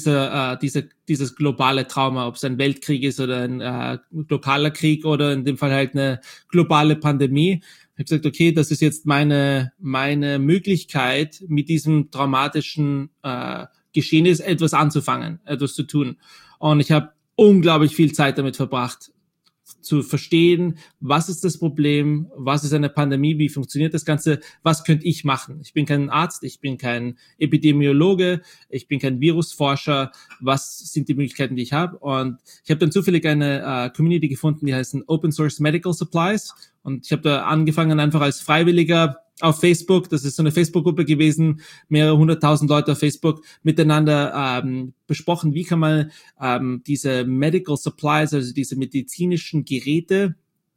dieses globale Trauma, ob es ein Weltkrieg ist oder ein lokaler Krieg oder in dem Fall halt eine globale Pandemie. Ich habe gesagt, okay, das ist jetzt meine Möglichkeit, mit diesem traumatischen Geschehnis etwas anzufangen, etwas zu tun. Und ich habe unglaublich viel Zeit damit verbracht, zu verstehen, was ist das Problem, was ist eine Pandemie, wie funktioniert das Ganze, was könnte ich machen? Ich bin kein Arzt, ich bin kein Epidemiologe, ich bin kein Virusforscher, was sind die Möglichkeiten, die ich habe? Und ich habe dann zufällig eine Community gefunden, die heißt Open Source Medical Supplies, und ich habe da angefangen einfach als Freiwilliger auf Facebook, das ist so eine Facebook-Gruppe gewesen, mehrere 100.000 Leute auf Facebook miteinander besprochen, wie kann man diese Medical Supplies, also diese medizinischen Geräte,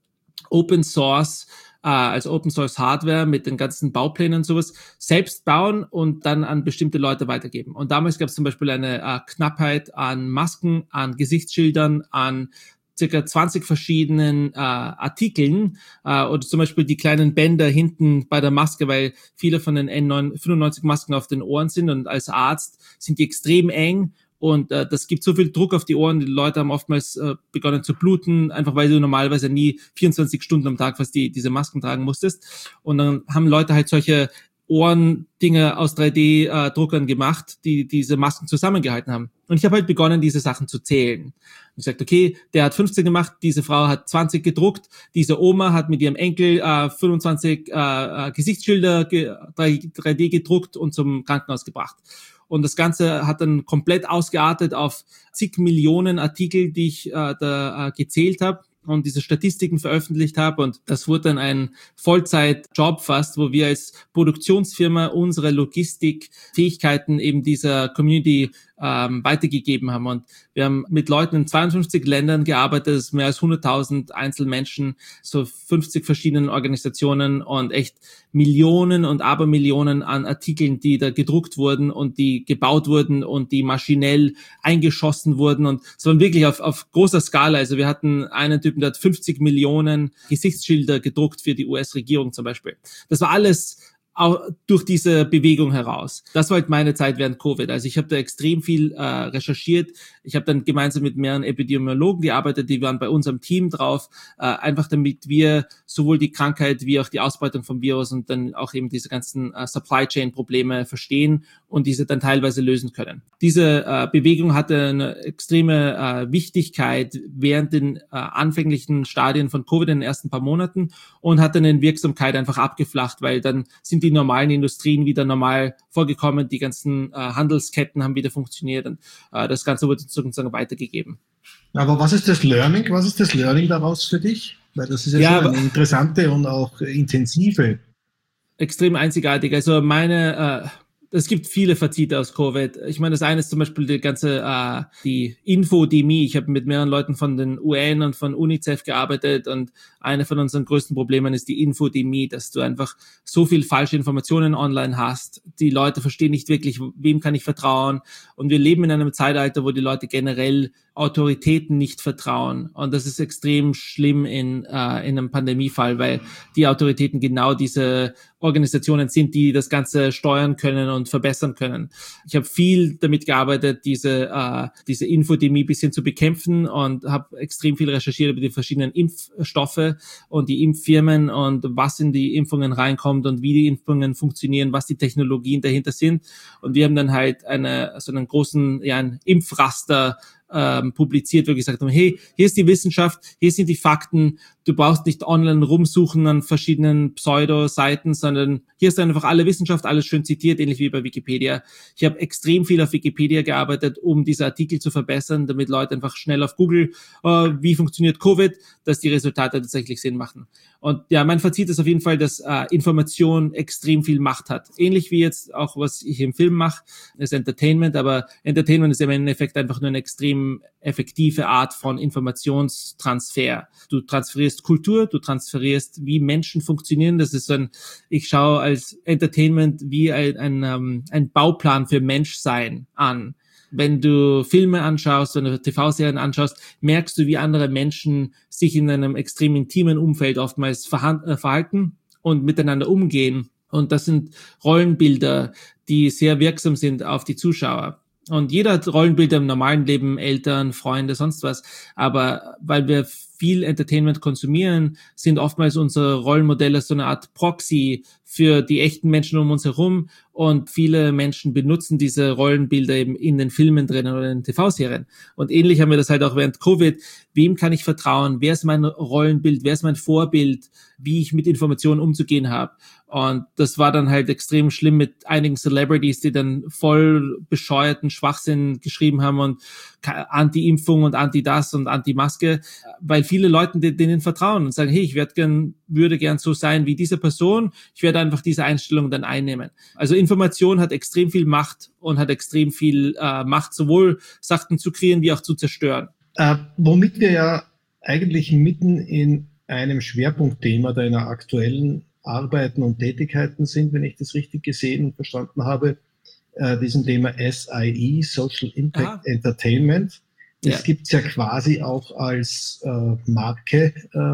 Open Source, als Open Source Hardware mit den ganzen Bauplänen und sowas, selbst bauen und dann an bestimmte Leute weitergeben. Und damals gab es zum Beispiel eine Knappheit an Masken, an Gesichtsschildern, an circa 20 verschiedenen Artikeln oder zum Beispiel die kleinen Bänder hinten bei der Maske, weil viele von den N95 Masken auf den Ohren sind und als Arzt sind die extrem eng und das gibt so viel Druck auf die Ohren, die Leute haben oftmals begonnen zu bluten, einfach weil du normalerweise nie 24 Stunden am Tag fast diese Masken tragen musstest, und dann haben Leute halt solche Ohrendinge aus 3D-Druckern gemacht, die diese Masken zusammengehalten haben. Und ich habe halt begonnen, diese Sachen zu zählen. Und ich sagte, okay, der hat 15 gemacht, diese Frau hat 20 gedruckt, diese Oma hat mit ihrem Enkel 25 Gesichtsschilder 3D gedruckt und zum Krankenhaus gebracht. Und das Ganze hat dann komplett ausgeartet auf zig Millionen Artikel, die ich da gezählt habe und diese Statistiken veröffentlicht habe, und das wurde dann ein Vollzeitjob fast, wo wir als Produktionsfirma unsere Logistikfähigkeiten eben dieser Community weitergegeben haben. Und wir haben mit Leuten in 52 Ländern gearbeitet, das ist mehr als 100.000 Einzelmenschen, so 50 verschiedenen Organisationen und echt Millionen und Abermillionen an Artikeln, die da gedruckt wurden und die gebaut wurden und die maschinell eingeschossen wurden, und es war wirklich auf großer Skala. Also wir hatten einen Typen, der hat 50 Millionen Gesichtsschilder gedruckt für die US-Regierung zum Beispiel. Das war alles auch durch diese Bewegung heraus. Das war halt meine Zeit während Covid. Also ich habe da extrem viel recherchiert. Ich habe dann gemeinsam mit mehreren Epidemiologen gearbeitet, die waren bei unserem Team drauf, einfach damit wir sowohl die Krankheit wie auch die Ausbreitung vom Virus und dann auch eben diese ganzen Supply Chain Probleme verstehen und diese dann teilweise lösen können. Diese Bewegung hatte eine extreme Wichtigkeit während den anfänglichen Stadien von Covid in den ersten paar Monaten und hat dann in Wirksamkeit einfach abgeflacht, weil dann sind die normalen Industrien wieder normal vorgekommen, die ganzen Handelsketten haben wieder funktioniert und das Ganze wurde sozusagen weitergegeben. Aber was ist das Learning? Was ist das Learning daraus für dich? Weil das ist ja schon eine interessante und auch intensive. Extrem einzigartig. Also Es gibt viele Fazite aus Covid. Ich meine, das eine ist zum Beispiel die Infodemie. Ich habe mit mehreren Leuten von den UN und von UNICEF gearbeitet und eine von unseren größten Problemen ist die Infodemie, dass du einfach so viel falsche Informationen online hast. Die Leute verstehen nicht wirklich, wem kann ich vertrauen. Und wir leben in einem Zeitalter, wo die Leute generell Autoritäten nicht vertrauen. Und das ist extrem schlimm in einem Pandemiefall, weil die Autoritäten genau diese Organisationen sind, die das Ganze steuern können und verbessern können. Ich habe viel damit gearbeitet, diese Infodemie ein bisschen zu bekämpfen und habe extrem viel recherchiert über die verschiedenen Impfstoffe und die Impffirmen und was in die Impfungen reinkommt und wie die Impfungen funktionieren, was die Technologien dahinter sind. Und wir haben dann halt einen großen, ein Impfraster publiziert, wo wir gesagt haben, hey, hier ist die Wissenschaft, hier sind die Fakten, du brauchst nicht online rumsuchen an verschiedenen Pseudo-Seiten, sondern hier ist einfach alle Wissenschaft, alles schön zitiert, ähnlich wie bei Wikipedia. Ich habe extrem viel auf Wikipedia gearbeitet, um diese Artikel zu verbessern, damit Leute einfach schnell auf Google, wie funktioniert Covid, dass die Resultate tatsächlich Sinn machen. Und ja, mein Fazit ist auf jeden Fall, dass Information extrem viel Macht hat. Ähnlich wie jetzt auch, was ich im Film mache, ist Entertainment, aber Entertainment ist im Endeffekt einfach nur eine extrem effektive Art von Informationstransfer. Du transferierst Kultur, du transferierst, wie Menschen funktionieren. Das ist ich schaue als Entertainment wie ein Bauplan für Menschsein an. Wenn du Filme anschaust, wenn du TV-Serien anschaust, merkst du, wie andere Menschen sich in einem extrem intimen Umfeld oftmals verhalten und miteinander umgehen. Und das sind Rollenbilder, die sehr wirksam sind auf die Zuschauer. Und jeder hat Rollenbilder im normalen Leben, Eltern, Freunde, sonst was. Aber weil wir viel Entertainment konsumieren, sind oftmals unsere Rollenmodelle so eine Art Proxy für die echten Menschen um uns herum. Und viele Menschen benutzen diese Rollenbilder eben in den Filmen drinnen oder in den TV-Serien. Und ähnlich haben wir das halt auch während Covid. Wem kann ich vertrauen? Wer ist mein Rollenbild? Wer ist mein Vorbild? Wie ich mit Informationen umzugehen habe? Und das war dann halt extrem schlimm mit einigen Celebrities, die dann voll bescheuerten Schwachsinn geschrieben haben und Anti-Impfung und Anti-das und Anti-Maske, weil viele Leute denen vertrauen und sagen, hey, ich würde gern so sein wie diese Person, ich werde einfach diese Einstellung dann einnehmen. Also Information hat extrem viel Macht und hat extrem viel Macht, sowohl Sachen zu kreieren wie auch zu zerstören. Womit wir ja eigentlich mitten in einem Schwerpunktthema deiner aktuellen Arbeiten und Tätigkeiten sind, wenn ich das richtig gesehen und verstanden habe, diesem Thema SIE, Social Impact Entertainment. Das gibt's ja quasi auch als Marke,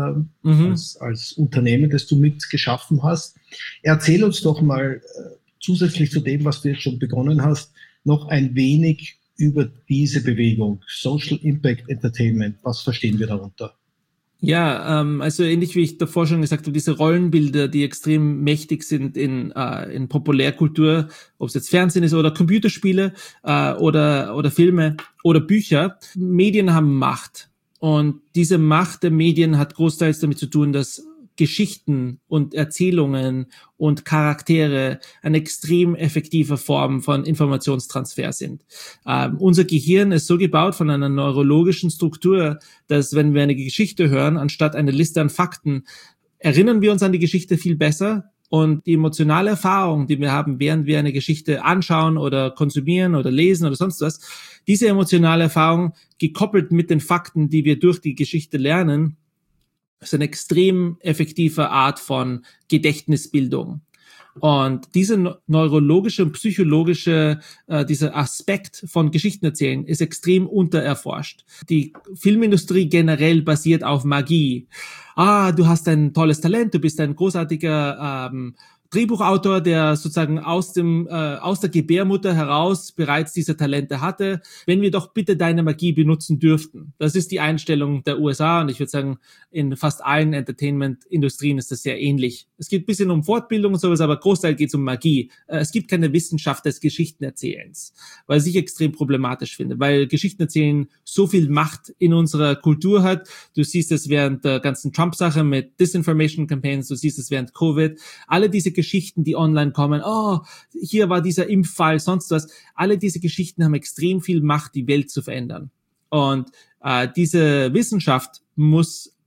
als Unternehmen, das du mitgeschaffen hast. Erzähl uns doch mal zusätzlich zu dem, was du jetzt schon begonnen hast, noch ein wenig über diese Bewegung, Social Impact Entertainment. Was verstehen wir darunter? Ja, also ähnlich wie ich davor schon gesagt habe, diese Rollenbilder, die extrem mächtig sind in Populärkultur, ob es jetzt Fernsehen ist oder Computerspiele oder Filme oder Bücher. Medien haben Macht und diese Macht der Medien hat großteils damit zu tun, dass Geschichten und Erzählungen und Charaktere eine extrem effektive Form von Informationstransfer sind. Unser Gehirn ist so gebaut von einer neurologischen Struktur, dass wenn wir eine Geschichte hören, anstatt eine Liste an Fakten, erinnern wir uns an die Geschichte viel besser. Und die emotionale Erfahrung, die wir haben, während wir eine Geschichte anschauen oder konsumieren oder lesen oder sonst was, diese emotionale Erfahrung, gekoppelt mit den Fakten, die wir durch die Geschichte lernen, ist eine extrem effektive Art von Gedächtnisbildung. Und diese neurologische und psychologische, dieser Aspekt von Geschichten erzählen ist extrem untererforscht. Die Filmindustrie generell basiert auf Magie. Du hast ein tolles Talent, du bist ein großartiger Drehbuchautor, der sozusagen aus der Gebärmutter heraus bereits diese Talente hatte, wenn wir doch bitte deine Magie benutzen dürften. Das ist die Einstellung der USA und ich würde sagen, in fast allen Entertainment-Industrien ist das sehr ähnlich. Es geht ein bisschen um Fortbildung und sowas, aber Großteil geht es um Magie. Es gibt keine Wissenschaft des Geschichtenerzählens, was ich extrem problematisch finde, weil Geschichtenerzählen so viel Macht in unserer Kultur hat. Du siehst es während der ganzen Trump-Sache mit Disinformation-Campaigns, du siehst es während Covid. Alle diese Geschichten, die online kommen, hier war dieser Impffall, sonst was. Alle diese Geschichten haben extrem viel Macht, die Welt zu verändern. Und diese Wissenschaft muss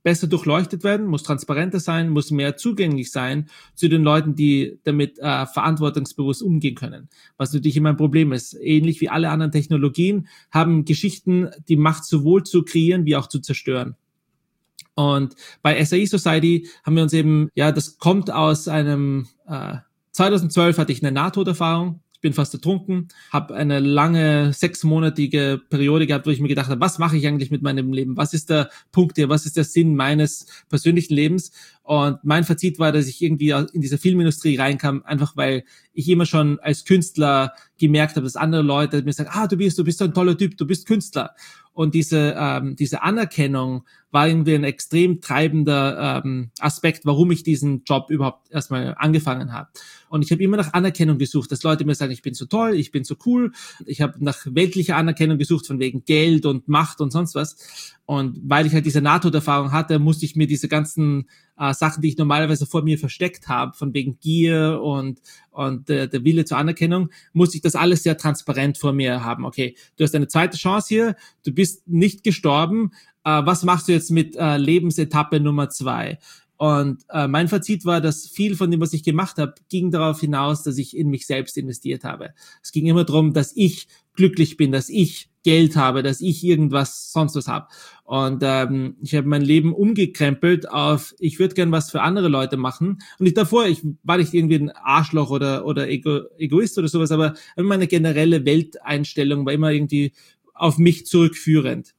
besser durchleuchtet werden, muss transparenter sein, muss mehr zugänglich sein zu den Leuten, die damit verantwortungsbewusst umgehen können. Was natürlich immer ein Problem ist. Ähnlich wie alle anderen Technologien haben Geschichten die Macht sowohl zu kreieren wie auch zu zerstören. Und bei SAE Society haben wir uns eben, das kommt aus einem, 2012 hatte ich eine Nahtoderfahrung. Bin fast ertrunken, habe eine lange 6-monatige Periode gehabt, wo ich mir gedacht habe, was mache ich eigentlich mit meinem Leben? Was ist der Punkt hier? Was ist der Sinn meines persönlichen Lebens? Und mein Fazit war, dass ich irgendwie in diese Filmindustrie reinkam, einfach weil ich immer schon als Künstler gemerkt habe, dass andere Leute mir sagen, du bist so ein toller Typ, du bist Künstler. Und diese Anerkennung war irgendwie ein extrem treibender Aspekt, warum ich diesen Job überhaupt erstmal angefangen habe. Und ich habe immer nach Anerkennung gesucht, dass Leute mir sagen, ich bin so toll, ich bin so cool. Ich habe nach weltlicher Anerkennung gesucht, von wegen Geld und Macht und sonst was. Und weil ich halt diese Nahtoderfahrung hatte, musste ich mir diese ganzen Sachen, die ich normalerweise vor mir versteckt habe, von wegen Gier und der Wille zur Anerkennung, musste ich das alles sehr transparent vor mir haben. Okay, du hast eine zweite Chance hier, du bist nicht gestorben, was machst du jetzt mit Lebensetappe Nummer 2? Und mein Fazit war, dass viel von dem, was ich gemacht habe, ging darauf hinaus, dass ich in mich selbst investiert habe. Es ging immer darum, dass ich glücklich bin, dass ich Geld habe, dass ich irgendwas sonst was habe. Und ich habe mein Leben umgekrempelt auf, ich würde gern was für andere Leute machen. Und ich war nicht irgendwie ein Arschloch oder Egoist oder sowas, aber meine generelle Welteinstellung war immer irgendwie auf mich zurückführend.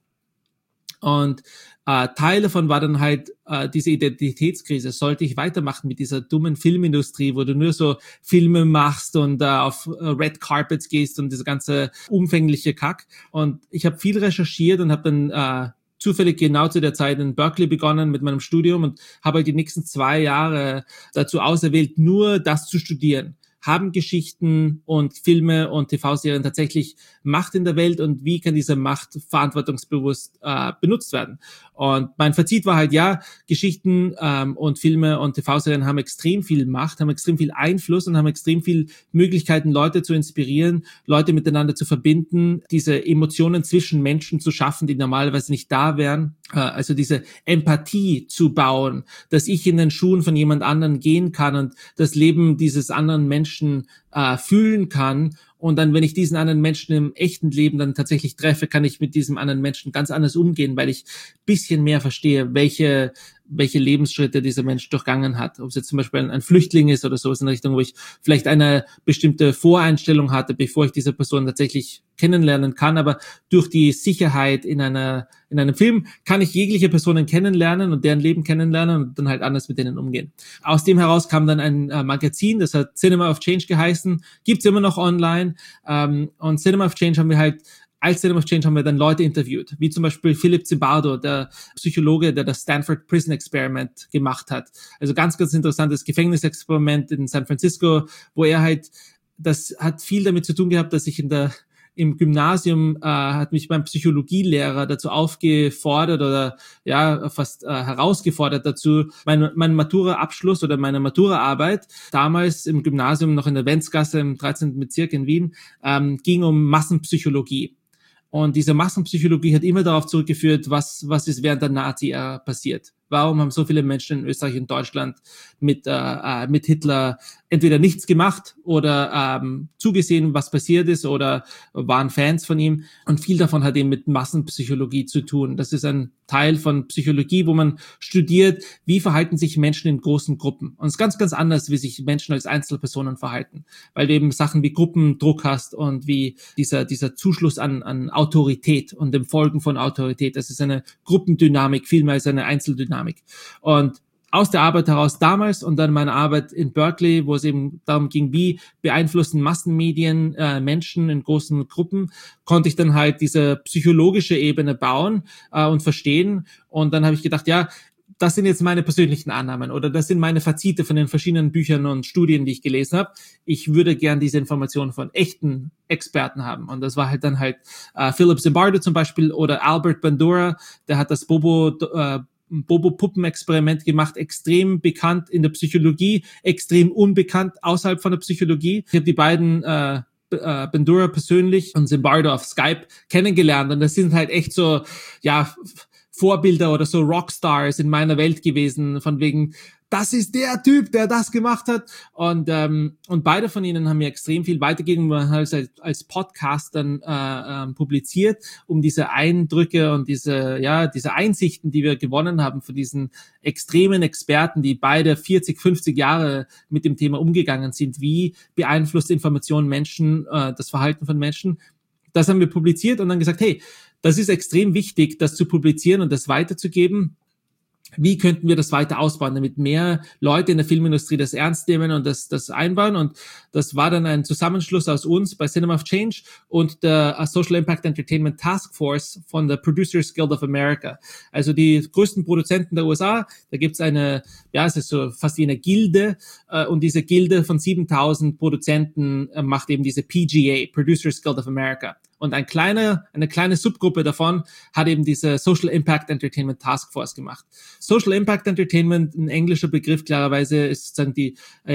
Und Teil davon war dann halt diese Identitätskrise. Sollte ich weitermachen mit dieser dummen Filmindustrie, wo du nur so Filme machst und auf Red Carpets gehst und diese ganze umfängliche Kack. Und ich habe viel recherchiert und habe dann zufällig genau zu der Zeit in Berkeley begonnen mit meinem Studium und habe halt die nächsten 2 Jahre dazu auserwählt, nur das zu studieren. Haben Geschichten und Filme und TV-Serien tatsächlich Macht in der Welt und wie kann diese Macht verantwortungsbewusst benutzt werden? Und mein Fazit war halt, Geschichten und Filme und TV-Serien haben extrem viel Macht, haben extrem viel Einfluss und haben extrem viel Möglichkeiten, Leute zu inspirieren, Leute miteinander zu verbinden, diese Emotionen zwischen Menschen zu schaffen, die normalerweise nicht da wären. Also diese Empathie zu bauen, dass ich in den Schuhen von jemand anderen gehen kann und das Leben dieses anderen Menschen fühlen kann. Und dann, wenn ich diesen anderen Menschen im echten Leben dann tatsächlich treffe, kann ich mit diesem anderen Menschen ganz anders umgehen, weil ich ein bisschen mehr verstehe, welche Lebensschritte dieser Mensch durchgangen hat. Ob es jetzt zum Beispiel ein Flüchtling ist oder sowas in der Richtung, wo ich vielleicht eine bestimmte Voreinstellung hatte, bevor ich diese Person tatsächlich kennenlernen kann. Aber durch die Sicherheit in einem Film kann ich jegliche Personen kennenlernen und deren Leben kennenlernen und dann halt anders mit denen umgehen. Aus dem heraus kam dann ein Magazin, das hat Cinema of Change geheißen, gibt's immer noch online. Und Cinema of Change haben wir dann Leute interviewt, wie zum Beispiel Philip Zimbardo, der Psychologe, der das Stanford Prison Experiment gemacht hat. Also ganz, ganz interessantes Gefängnisexperiment in San Francisco, wo er halt, das hat viel damit zu tun gehabt, dass ich im Gymnasium hat mich mein Psychologielehrer dazu aufgefordert oder fast herausgefordert dazu, mein Matura-Abschluss oder meine Matura-Arbeit damals im Gymnasium noch in der Wenzgasse im 13. Bezirk in Wien ging um Massenpsychologie. Und diese Massenpsychologie hat immer darauf zurückgeführt, was ist während der Nazi-Ära passiert. Warum haben so viele Menschen in Österreich und Deutschland mit Hitler entweder nichts gemacht oder zugesehen, was passiert ist, oder waren Fans von ihm? Und viel davon hat eben mit Massenpsychologie zu tun. Das ist ein Teil von Psychologie, wo man studiert, wie verhalten sich Menschen in großen Gruppen. Und es ist ganz, ganz anders, wie sich Menschen als Einzelpersonen verhalten, weil du eben Sachen wie Gruppendruck hast und wie dieser Zuschluss an Autorität und dem Folgen von Autorität. Das ist eine Gruppendynamik, viel mehr als eine Einzeldynamik. Und aus der Arbeit heraus damals und dann meine Arbeit in Berkeley, wo es eben darum ging, wie beeinflussen Massenmedien Menschen in großen Gruppen, konnte ich dann halt diese psychologische Ebene bauen und verstehen. Und dann habe ich gedacht, das sind jetzt meine persönlichen Annahmen oder das sind meine Fazite von den verschiedenen Büchern und Studien, die ich gelesen habe. Ich würde gern diese Informationen von echten Experten haben. Und das war halt dann Philip Zimbardo zum Beispiel oder Albert Bandura, der hat das Bobo-Puppen-Experiment gemacht, extrem bekannt in der Psychologie, extrem unbekannt außerhalb von der Psychologie. Ich habe die beiden Bandura persönlich und Zimbardo auf Skype kennengelernt und das sind halt echt so, Vorbilder oder so Rockstars in meiner Welt gewesen, von wegen, das ist der Typ, der das gemacht hat. Und beide von ihnen haben mir extrem viel weitergegeben, man hat als Podcast dann publiziert, um diese Eindrücke und diese Einsichten, die wir gewonnen haben von diesen extremen Experten, die beide 40, 50 Jahre mit dem Thema umgegangen sind. Wie beeinflusst Information Menschen, das Verhalten von Menschen? Das haben wir publiziert und dann gesagt, hey, das ist extrem wichtig, das zu publizieren und das weiterzugeben. Wie könnten wir das weiter ausbauen, damit mehr Leute in der Filmindustrie das ernst nehmen und das einbauen? Und das war dann ein Zusammenschluss aus uns bei Cinema of Change und der Social Impact Entertainment Task Force von der Producers Guild of America. Also die größten Produzenten der USA. Da gibt's es ist so fast wie eine Gilde. Und diese Gilde von 7000 Produzenten macht eben diese PGA, Producers Guild of America. Und eine kleine Subgruppe davon hat eben diese Social Impact Entertainment Task Force gemacht. Social Impact Entertainment, ein englischer Begriff klarerweise, ist sozusagen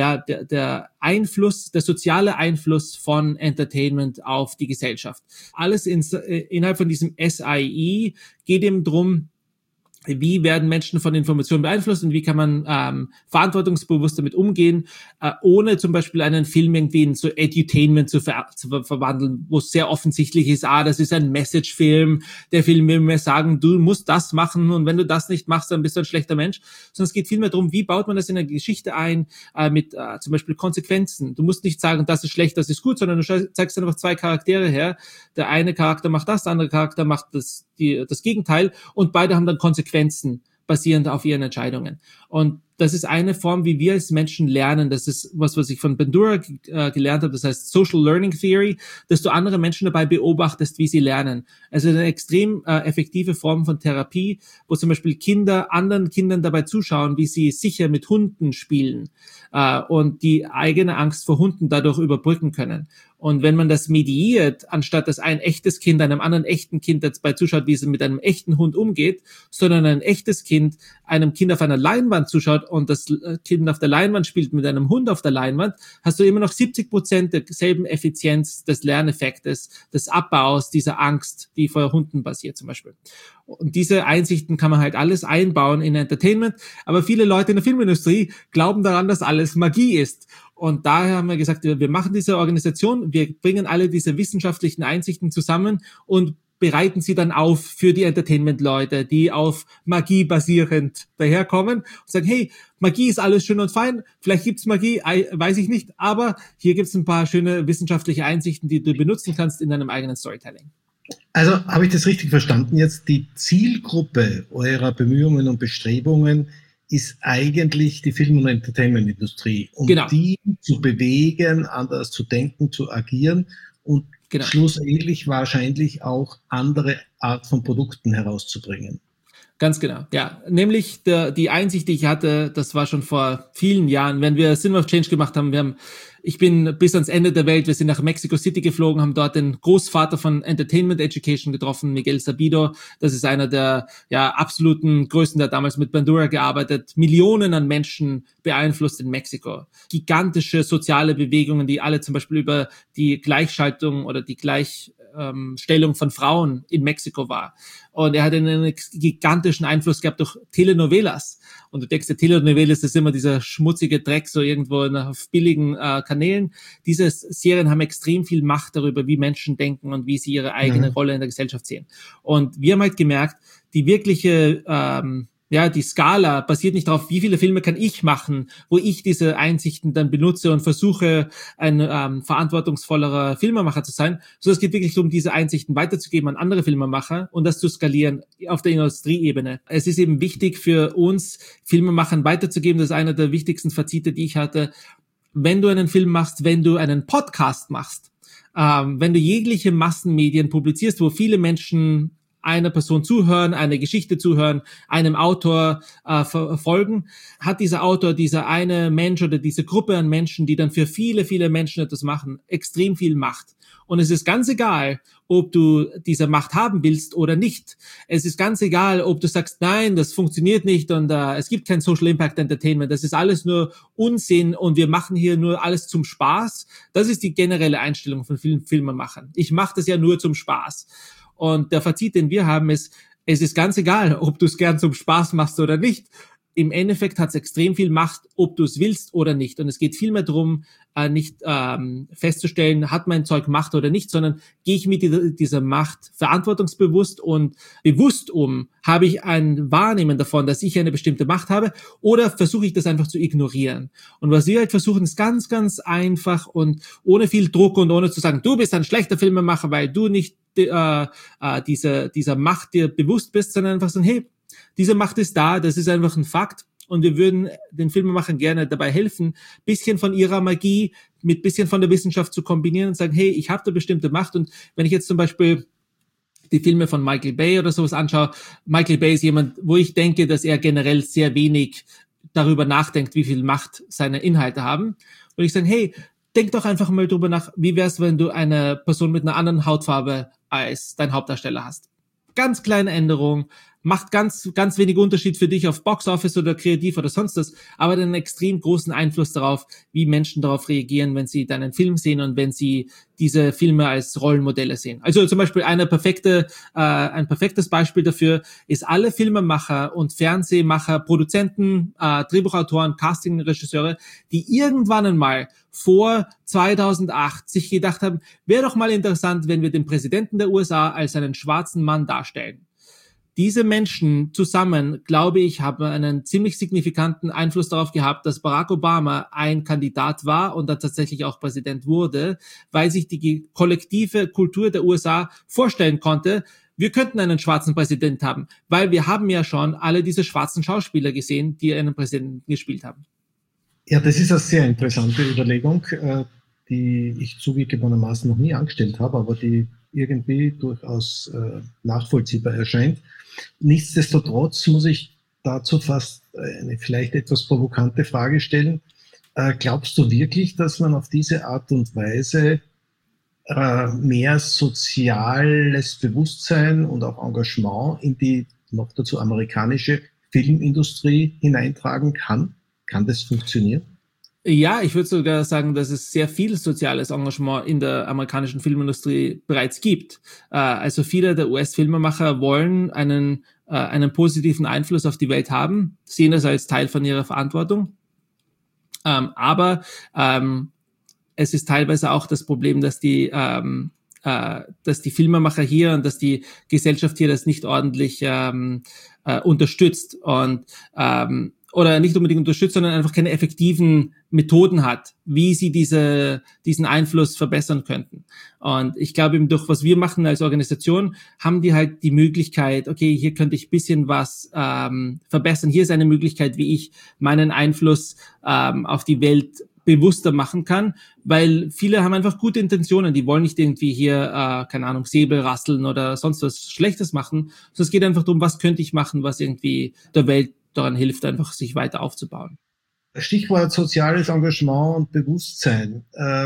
der Einfluss, der soziale Einfluss von Entertainment auf die Gesellschaft. Alles innerhalb von diesem SIE geht eben drum, wie werden Menschen von Informationen beeinflusst und wie kann man verantwortungsbewusst damit umgehen, ohne zum Beispiel einen Film irgendwie in so Edutainment zu verwandeln, wo es sehr offensichtlich ist, das ist ein Message-Film, der Film will mir sagen, du musst das machen und wenn du das nicht machst, dann bist du ein schlechter Mensch. Sondern es geht vielmehr darum, wie baut man das in eine Geschichte ein, mit zum Beispiel Konsequenzen. Du musst nicht sagen, das ist schlecht, das ist gut, sondern du zeigst einfach zwei Charaktere her. Der eine Charakter macht das, der andere Charakter macht das Gegenteil und beide haben dann Konsequenzen basierend auf ihren Entscheidungen. Und das ist eine Form, wie wir als Menschen lernen. Das ist was ich von Bandura gelernt habe. Das heißt Social Learning Theory, dass du andere Menschen dabei beobachtest, wie sie lernen. Also eine extrem effektive Form von Therapie, wo zum Beispiel Kinder anderen Kindern dabei zuschauen, wie sie sicher mit Hunden spielen und die eigene Angst vor Hunden dadurch überbrücken können. Und wenn man das mediiert, anstatt dass ein echtes Kind einem anderen echten Kind dabei zuschaut, wie es mit einem echten Hund umgeht, sondern ein echtes Kind einem Kind auf einer Leinwand zuschaut und das Kind auf der Leinwand spielt mit einem Hund auf der Leinwand, hast du immer noch 70% derselben Effizienz des Lerneffektes, des Abbaus dieser Angst, die vor Hunden basiert zum Beispiel. Und diese Einsichten kann man halt alles einbauen in Entertainment, aber viele Leute in der Filmindustrie glauben daran, dass alles Magie ist. Und daher haben wir gesagt, wir machen diese Organisation, wir bringen alle diese wissenschaftlichen Einsichten zusammen und bereiten sie dann auf für die Entertainment-Leute, die auf Magie basierend daherkommen und sagen, hey, Magie ist alles schön und fein, vielleicht gibt's Magie, weiß ich nicht, aber hier gibt's ein paar schöne wissenschaftliche Einsichten, die du benutzen kannst in deinem eigenen Storytelling. Also habe ich das richtig verstanden jetzt? Die Zielgruppe eurer Bemühungen und Bestrebungen ist eigentlich die Film- und Entertainment-Industrie, um die zu bewegen, anders zu denken, zu agieren und schlussendlich wahrscheinlich auch andere Art von Produkten herauszubringen. Ganz genau, ja. Nämlich die Einsicht, die ich hatte, das war schon vor vielen Jahren, wenn wir Cinema of Change gemacht haben, ich bin bis ans Ende der Welt, wir sind nach Mexico City geflogen, haben dort den Großvater von Entertainment Education getroffen, Miguel Sabido. Das ist einer der absoluten Größten, der damals mit Bandura gearbeitet, Millionen an Menschen beeinflusst in Mexiko. Gigantische soziale Bewegungen, die alle zum Beispiel über die Gleichschaltung oder die Gleichstellung von Frauen in Mexiko war. Und er hat einen gigantischen Einfluss gehabt durch Telenovelas. Und du denkst, der Telenovelas ist immer dieser schmutzige Dreck, so irgendwo auf billigen Kanälen. Diese Serien haben extrem viel Macht darüber, wie Menschen denken und wie sie ihre eigene Rolle in der Gesellschaft sehen. Und wir haben halt gemerkt, die wirkliche die Skala basiert nicht darauf, wie viele Filme kann ich machen, wo ich diese Einsichten dann benutze und versuche, ein verantwortungsvollerer Filmemacher zu sein, sondern es geht wirklich darum, diese Einsichten weiterzugeben an andere Filmemacher und das zu skalieren auf der Industrieebene. Es ist eben wichtig für uns, Filmemachern weiterzugeben, das ist einer der wichtigsten Fazite, die ich hatte, wenn du einen Film machst, wenn du einen Podcast machst, wenn du jegliche Massenmedien publizierst, wo viele Menschen einer Person zuhören, eine Geschichte zuhören, einem Autor folgen, hat dieser Autor, dieser eine Mensch oder diese Gruppe an Menschen, die dann für viele, viele Menschen etwas machen, extrem viel Macht. Und es ist ganz egal, ob du diese Macht haben willst oder nicht. Es ist ganz egal, ob du sagst, nein, das funktioniert nicht und es gibt kein Social Impact Entertainment, das ist alles nur Unsinn und wir machen hier nur alles zum Spaß. Das ist die generelle Einstellung von vielen Filmemachern. Ich mache das ja nur zum Spaß. Und der Fazit, den wir haben, ist, es ist ganz egal, ob du es gern zum Spaß machst oder nicht. Im Endeffekt hat es extrem viel Macht, ob du es willst oder nicht. Und es geht vielmehr darum, nicht festzustellen, hat mein Zeug Macht oder nicht, sondern gehe ich mit dieser Macht verantwortungsbewusst und bewusst um? Habe ich ein Wahrnehmen davon, dass ich eine bestimmte Macht habe, oder versuche ich das einfach zu ignorieren? Und was wir halt versuchen, ist ganz, ganz einfach und ohne viel Druck und ohne zu sagen, du bist ein schlechter Filmemacher, weil du nicht dieser Macht dir bewusst bist, sondern einfach sagen, hey, diese Macht ist da, das ist einfach ein Fakt, und wir würden den Filmemachern gerne dabei helfen, bisschen von ihrer Magie mit bisschen von der Wissenschaft zu kombinieren und sagen, hey, ich habe da bestimmte Macht. Und wenn ich jetzt zum Beispiel die Filme von Michael Bay oder sowas anschaue, Michael Bay ist jemand, wo ich denke, dass er generell sehr wenig darüber nachdenkt, wie viel Macht seine Inhalte haben. Und ich sage, hey, denk doch einfach mal drüber nach, wie wär's, wenn du eine Person mit einer anderen Hautfarbe als dein Hauptdarsteller hast. Ganz kleine Änderung, macht ganz, ganz wenig Unterschied für dich auf Boxoffice oder kreativ oder sonst was, aber einen extrem großen Einfluss darauf, wie Menschen darauf reagieren, wenn sie deinen Film sehen und wenn sie diese Filme als Rollenmodelle sehen. Also zum Beispiel ein perfektes Beispiel dafür ist, alle Filmemacher und Fernsehmacher, Produzenten, Drehbuchautoren, Castingregisseure, die irgendwann einmal vor 2008 sich gedacht haben, wäre doch mal interessant, wenn wir den Präsidenten der USA als einen schwarzen Mann darstellen. Diese Menschen zusammen, glaube ich, haben einen ziemlich signifikanten Einfluss darauf gehabt, dass Barack Obama ein Kandidat war und dann tatsächlich auch Präsident wurde, weil sich die kollektive Kultur der USA vorstellen konnte, wir könnten einen schwarzen Präsident haben, weil wir haben ja schon alle diese schwarzen Schauspieler gesehen, die einen Präsidenten gespielt haben. Ja, das ist eine sehr interessante Überlegung, die ich zugegebenermaßen noch nie angestellt habe, aber die irgendwie durchaus nachvollziehbar erscheint. Nichtsdestotrotz muss ich dazu fast eine vielleicht etwas provokante Frage stellen. Glaubst du wirklich, dass man auf diese Art und Weise mehr soziales Bewusstsein und auch Engagement in die noch dazu amerikanische Filmindustrie hineintragen kann? Kann das funktionieren? Ja, ich würde sogar sagen, dass es sehr viel soziales Engagement in der amerikanischen Filmindustrie bereits gibt. Also viele der US-Filmemacher wollen einen positiven Einfluss auf die Welt haben, sehen das als Teil von ihrer Verantwortung. Aber es ist teilweise auch das Problem, dass die Filmemacher hier und dass die Gesellschaft hier das nicht ordentlich unterstützt und oder nicht unbedingt unterstützt, sondern einfach keine effektiven Methoden hat, wie sie diesen Einfluss verbessern könnten. Und ich glaube eben durch was wir machen als Organisation, haben die halt die Möglichkeit, okay, hier könnte ich ein bisschen was verbessern. Hier ist eine Möglichkeit, wie ich meinen Einfluss auf die Welt bewusster machen kann, weil viele haben einfach gute Intentionen, die wollen nicht irgendwie hier, keine Ahnung, Säbel rasseln oder sonst was Schlechtes machen, sondern es geht einfach darum, was könnte ich machen, was irgendwie der Welt daran hilft, einfach sich weiter aufzubauen. Stichwort soziales Engagement und Bewusstsein.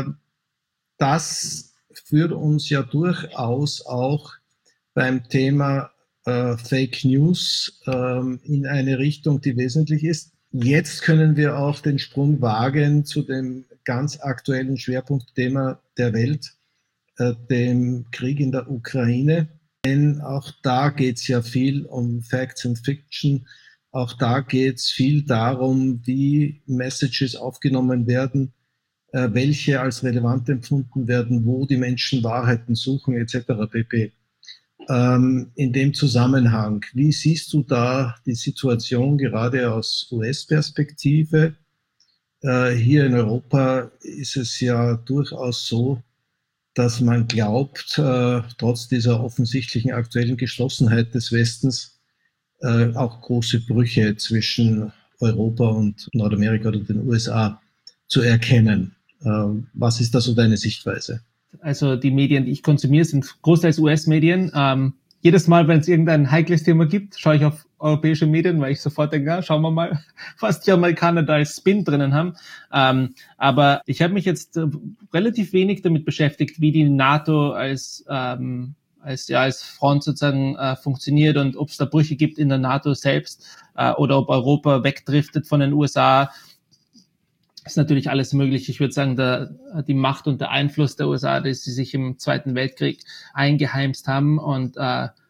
Das führt uns ja durchaus auch beim Thema Fake News in eine Richtung, die wesentlich ist. Jetzt können wir auch den Sprung wagen zu dem ganz aktuellen Schwerpunktthema der Welt, dem Krieg in der Ukraine. Denn auch da geht es ja viel um Facts and Fiction. Auch da geht es viel darum, wie Messages aufgenommen werden, welche als relevant empfunden werden, wo die Menschen Wahrheiten suchen, etc. pp. In dem Zusammenhang, wie siehst du da die Situation gerade aus US-Perspektive? Hier in Europa ist es ja durchaus so, dass man glaubt, trotz dieser offensichtlichen aktuellen Geschlossenheit des Westens, auch große Brüche zwischen Europa und Nordamerika oder den USA zu erkennen. Was ist da so deine Sichtweise? Also die Medien, die ich konsumiere, sind großteils US-Medien. Jedes Mal, wenn es irgendein heikles Thema gibt, schaue ich auf europäische Medien, weil ich sofort denke, ja, schauen wir mal, was die Amerikaner da als Spin drinnen haben. Aber ich habe mich jetzt relativ wenig damit beschäftigt, wie die NATO als Front sozusagen funktioniert und ob es da Brüche gibt in der NATO selbst oder ob Europa wegdriftet von den USA. Ist natürlich alles möglich. Ich würde sagen, die Macht und der Einfluss der USA, dass sie sich im Zweiten Weltkrieg eingeheimst haben und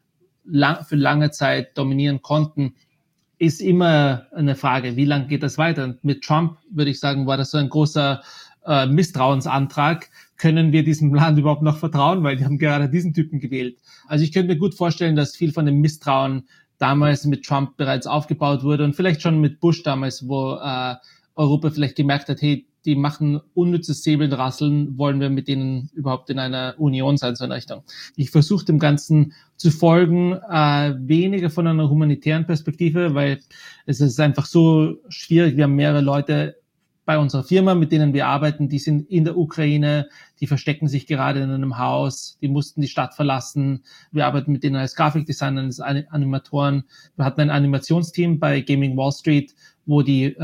für lange Zeit dominieren konnten, ist immer eine Frage, wie lange geht das weiter? Und mit Trump, würde ich sagen, war das so ein großer Misstrauensantrag. Können wir diesem Land überhaupt noch vertrauen? Weil die haben gerade diesen Typen gewählt. Also ich könnte mir gut vorstellen, dass viel von dem Misstrauen damals mit Trump bereits aufgebaut wurde und vielleicht schon mit Bush damals, wo Europa vielleicht gemerkt hat, hey, die machen unnützes Säbelrasseln, wollen wir mit denen überhaupt in einer Union sein, so in Richtung. Ich versuche dem Ganzen zu folgen, weniger von einer humanitären Perspektive, weil es ist einfach so schwierig. Wir haben mehrere Leute bei unserer Firma, mit denen wir arbeiten, die sind in der Ukraine, die verstecken sich gerade in einem Haus, die mussten die Stadt verlassen. Wir arbeiten mit denen als Grafikdesigner, als Animatoren. Wir hatten ein Animationsteam bei Gaming Wall Street, wo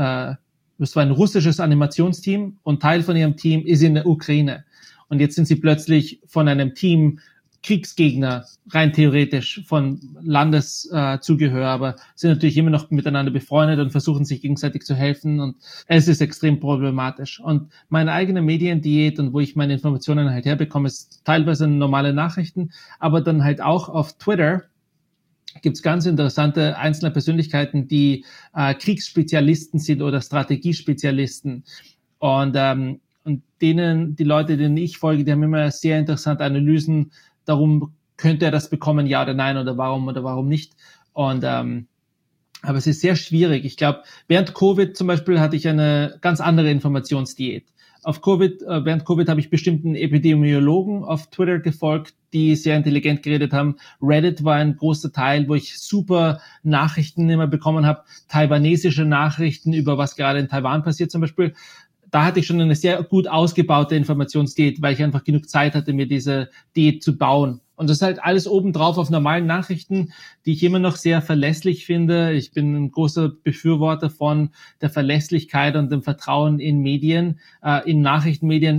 das war ein russisches Animationsteam und Teil von ihrem Team ist in der Ukraine. Und jetzt sind sie plötzlich von einem Team Kriegsgegner, rein theoretisch von Landeszugehör, aber sind natürlich immer noch miteinander befreundet und versuchen sich gegenseitig zu helfen und es ist extrem problematisch. Und meine eigene Mediendiät und wo ich meine Informationen halt herbekomme, ist teilweise normale Nachrichten, aber dann halt auch auf Twitter gibt es ganz interessante einzelne Persönlichkeiten, die Kriegsspezialisten sind oder Strategiespezialisten. Und denen, die Leute, denen ich folge, die haben immer sehr interessante Analysen darum, könnte er das bekommen, ja oder nein, oder warum nicht. Und aber es ist sehr schwierig. Ich glaube, während Covid zum Beispiel hatte ich eine ganz andere Informationsdiät. Während Covid habe ich bestimmten Epidemiologen auf Twitter gefolgt, die sehr intelligent geredet haben. Reddit war ein großer Teil, wo ich super Nachrichten immer bekommen habe, taiwanesische Nachrichten über was gerade in Taiwan passiert zum Beispiel. Da hatte ich schon eine sehr gut ausgebaute Informationsdiät, weil ich einfach genug Zeit hatte, mir diese Diät zu bauen. Und das ist halt alles obendrauf auf normalen Nachrichten, die ich immer noch sehr verlässlich finde. Ich bin ein großer Befürworter von der Verlässlichkeit und dem Vertrauen in Medien, in Nachrichtenmedien,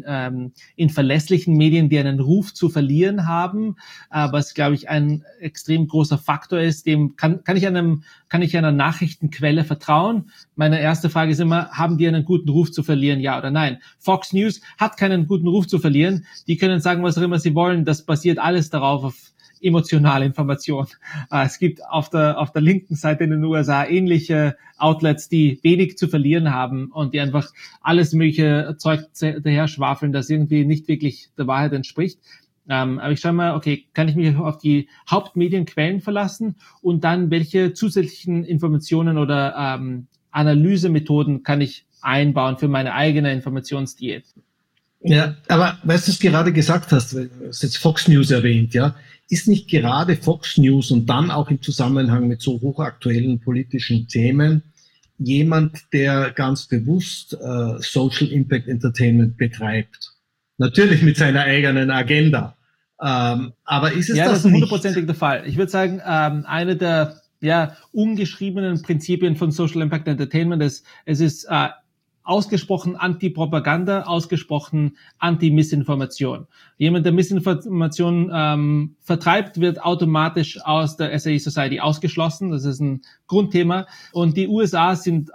in verlässlichen Medien, die einen Ruf zu verlieren haben, was, glaube ich, ein extrem großer Faktor ist. Dem kann ich einer Nachrichtenquelle vertrauen? Meine erste Frage ist immer, haben die einen guten Ruf zu verlieren, ja oder nein? Fox News hat keinen guten Ruf zu verlieren. Die können sagen, was auch immer sie wollen. Das basiert alles darauf auf emotionale Information. Es gibt auf der linken Seite in den USA ähnliche Outlets, die wenig zu verlieren haben und die einfach alles mögliche Zeug daher schwafeln, das irgendwie nicht wirklich der Wahrheit entspricht. Aber ich schaue mal, okay, kann ich mich auf die Hauptmedienquellen verlassen und dann welche zusätzlichen Informationen oder Analysemethoden kann ich einbauen für meine eigene Informationsdiät? Ja, aber weißt du, was du gerade gesagt hast, du hast jetzt Fox News erwähnt, ja, ist nicht gerade Fox News und dann auch im Zusammenhang mit so hochaktuellen politischen Themen jemand, der ganz bewusst Social Impact Entertainment betreibt? Natürlich mit seiner eigenen Agenda. Aber ist es das nicht? Ja, das ist 100%ig der Fall. Ich würde sagen, eine der ungeschriebenen Prinzipien von Social Impact Entertainment ist, es ist ausgesprochen Anti-Propaganda, ausgesprochen Anti-Missinformation. Jemand, der Missinformation vertreibt, wird automatisch aus der SAE Society ausgeschlossen. Das ist ein Grundthema. Und die USA sind,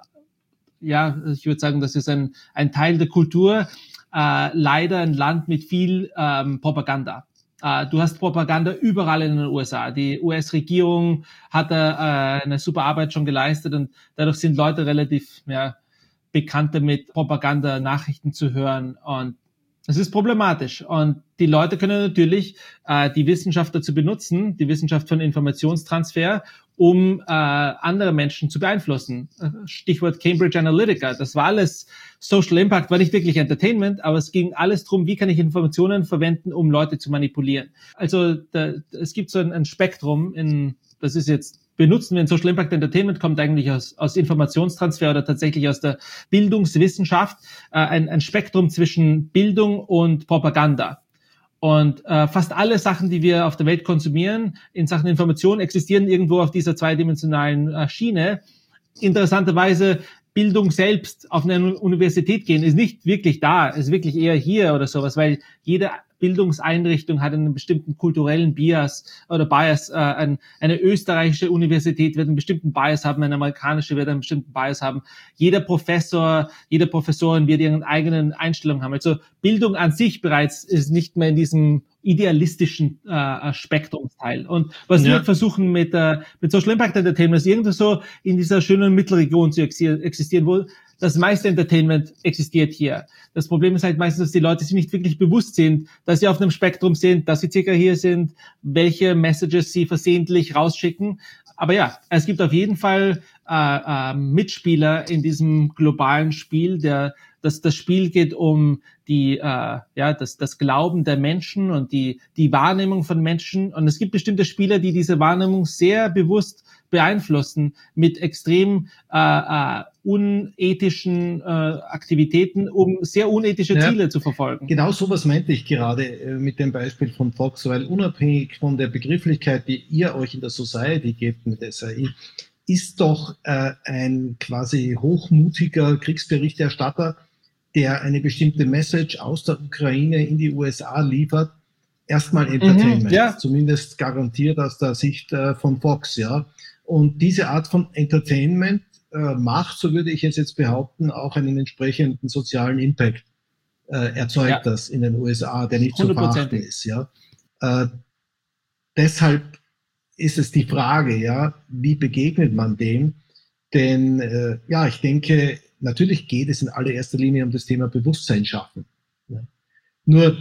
ja, ich würde sagen, das ist ein Teil der Kultur, leider ein Land mit viel Propaganda. Du hast Propaganda überall in den USA. Die US-Regierung hat eine super Arbeit schon geleistet und dadurch sind Leute relativ bekannt damit, Propaganda-Nachrichten zu hören. Und es ist problematisch. Und die Leute können natürlich die Wissenschaft dazu benutzen, die Wissenschaft von Informationstransfer, um andere Menschen zu beeinflussen. Stichwort Cambridge Analytica. Das war alles Social Impact, war nicht wirklich Entertainment, aber es ging alles drum, wie kann ich Informationen verwenden, um Leute zu manipulieren. Also es gibt so ein Spektrum, das ist jetzt benutzen wir in Social Impact Entertainment, kommt eigentlich aus Informationstransfer oder tatsächlich aus der Bildungswissenschaft, ein Spektrum zwischen Bildung und Propaganda. Und fast alle Sachen, die wir auf der Welt konsumieren, in Sachen Information, existieren irgendwo auf dieser zweidimensionalen Schiene. Interessanterweise, Bildung selbst auf eine Universität gehen, ist nicht wirklich da, ist wirklich eher hier oder sowas, weil jede Bildungseinrichtung hat einen bestimmten kulturellen Bias, eine österreichische Universität wird einen bestimmten Bias haben, eine amerikanische wird einen bestimmten Bias haben. Jede Professorin wird ihren eigenen Einstellungen haben. Also Bildung an sich bereits ist nicht mehr in diesem idealistischen Spektrumsteil. Und was wir versuchen mit Social Impact Entertainment ist irgendwie so in dieser schönen Mittelregion zu existieren, wo das meiste Entertainment existiert hier. Das Problem ist halt meistens, dass die Leute sich nicht wirklich bewusst sind, dass sie auf einem Spektrum sind, dass sie circa hier sind, welche Messages sie versehentlich rausschicken. Aber ja, es gibt auf jeden Fall Mitspieler in diesem globalen Spiel, das Spiel geht um das Glauben der Menschen und die Wahrnehmung von Menschen. Und es gibt bestimmte Spieler, die diese Wahrnehmung sehr bewusst beeinflussen mit extrem unethischen Aktivitäten, um sehr unethische Ziele zu verfolgen. Genau sowas meinte ich gerade mit dem Beispiel von Fox, weil unabhängig von der Begrifflichkeit, die ihr euch in der Society gebt mit SAI, ist doch ein quasi hochmutiger Kriegsberichterstatter, der eine bestimmte Message aus der Ukraine in die USA liefert, erstmal Entertainment, zumindest garantiert aus der Sicht von Fox, ja. Und diese Art von Entertainment macht, so würde ich es jetzt behaupten, auch einen entsprechenden sozialen Impact erzeugt das in den USA, der nicht zu verachten ist, ja. Deshalb ist es die Frage, ja, wie begegnet man dem? Denn ich denke, natürlich geht es in allererster Linie um das Thema Bewusstsein schaffen. Ja. Nur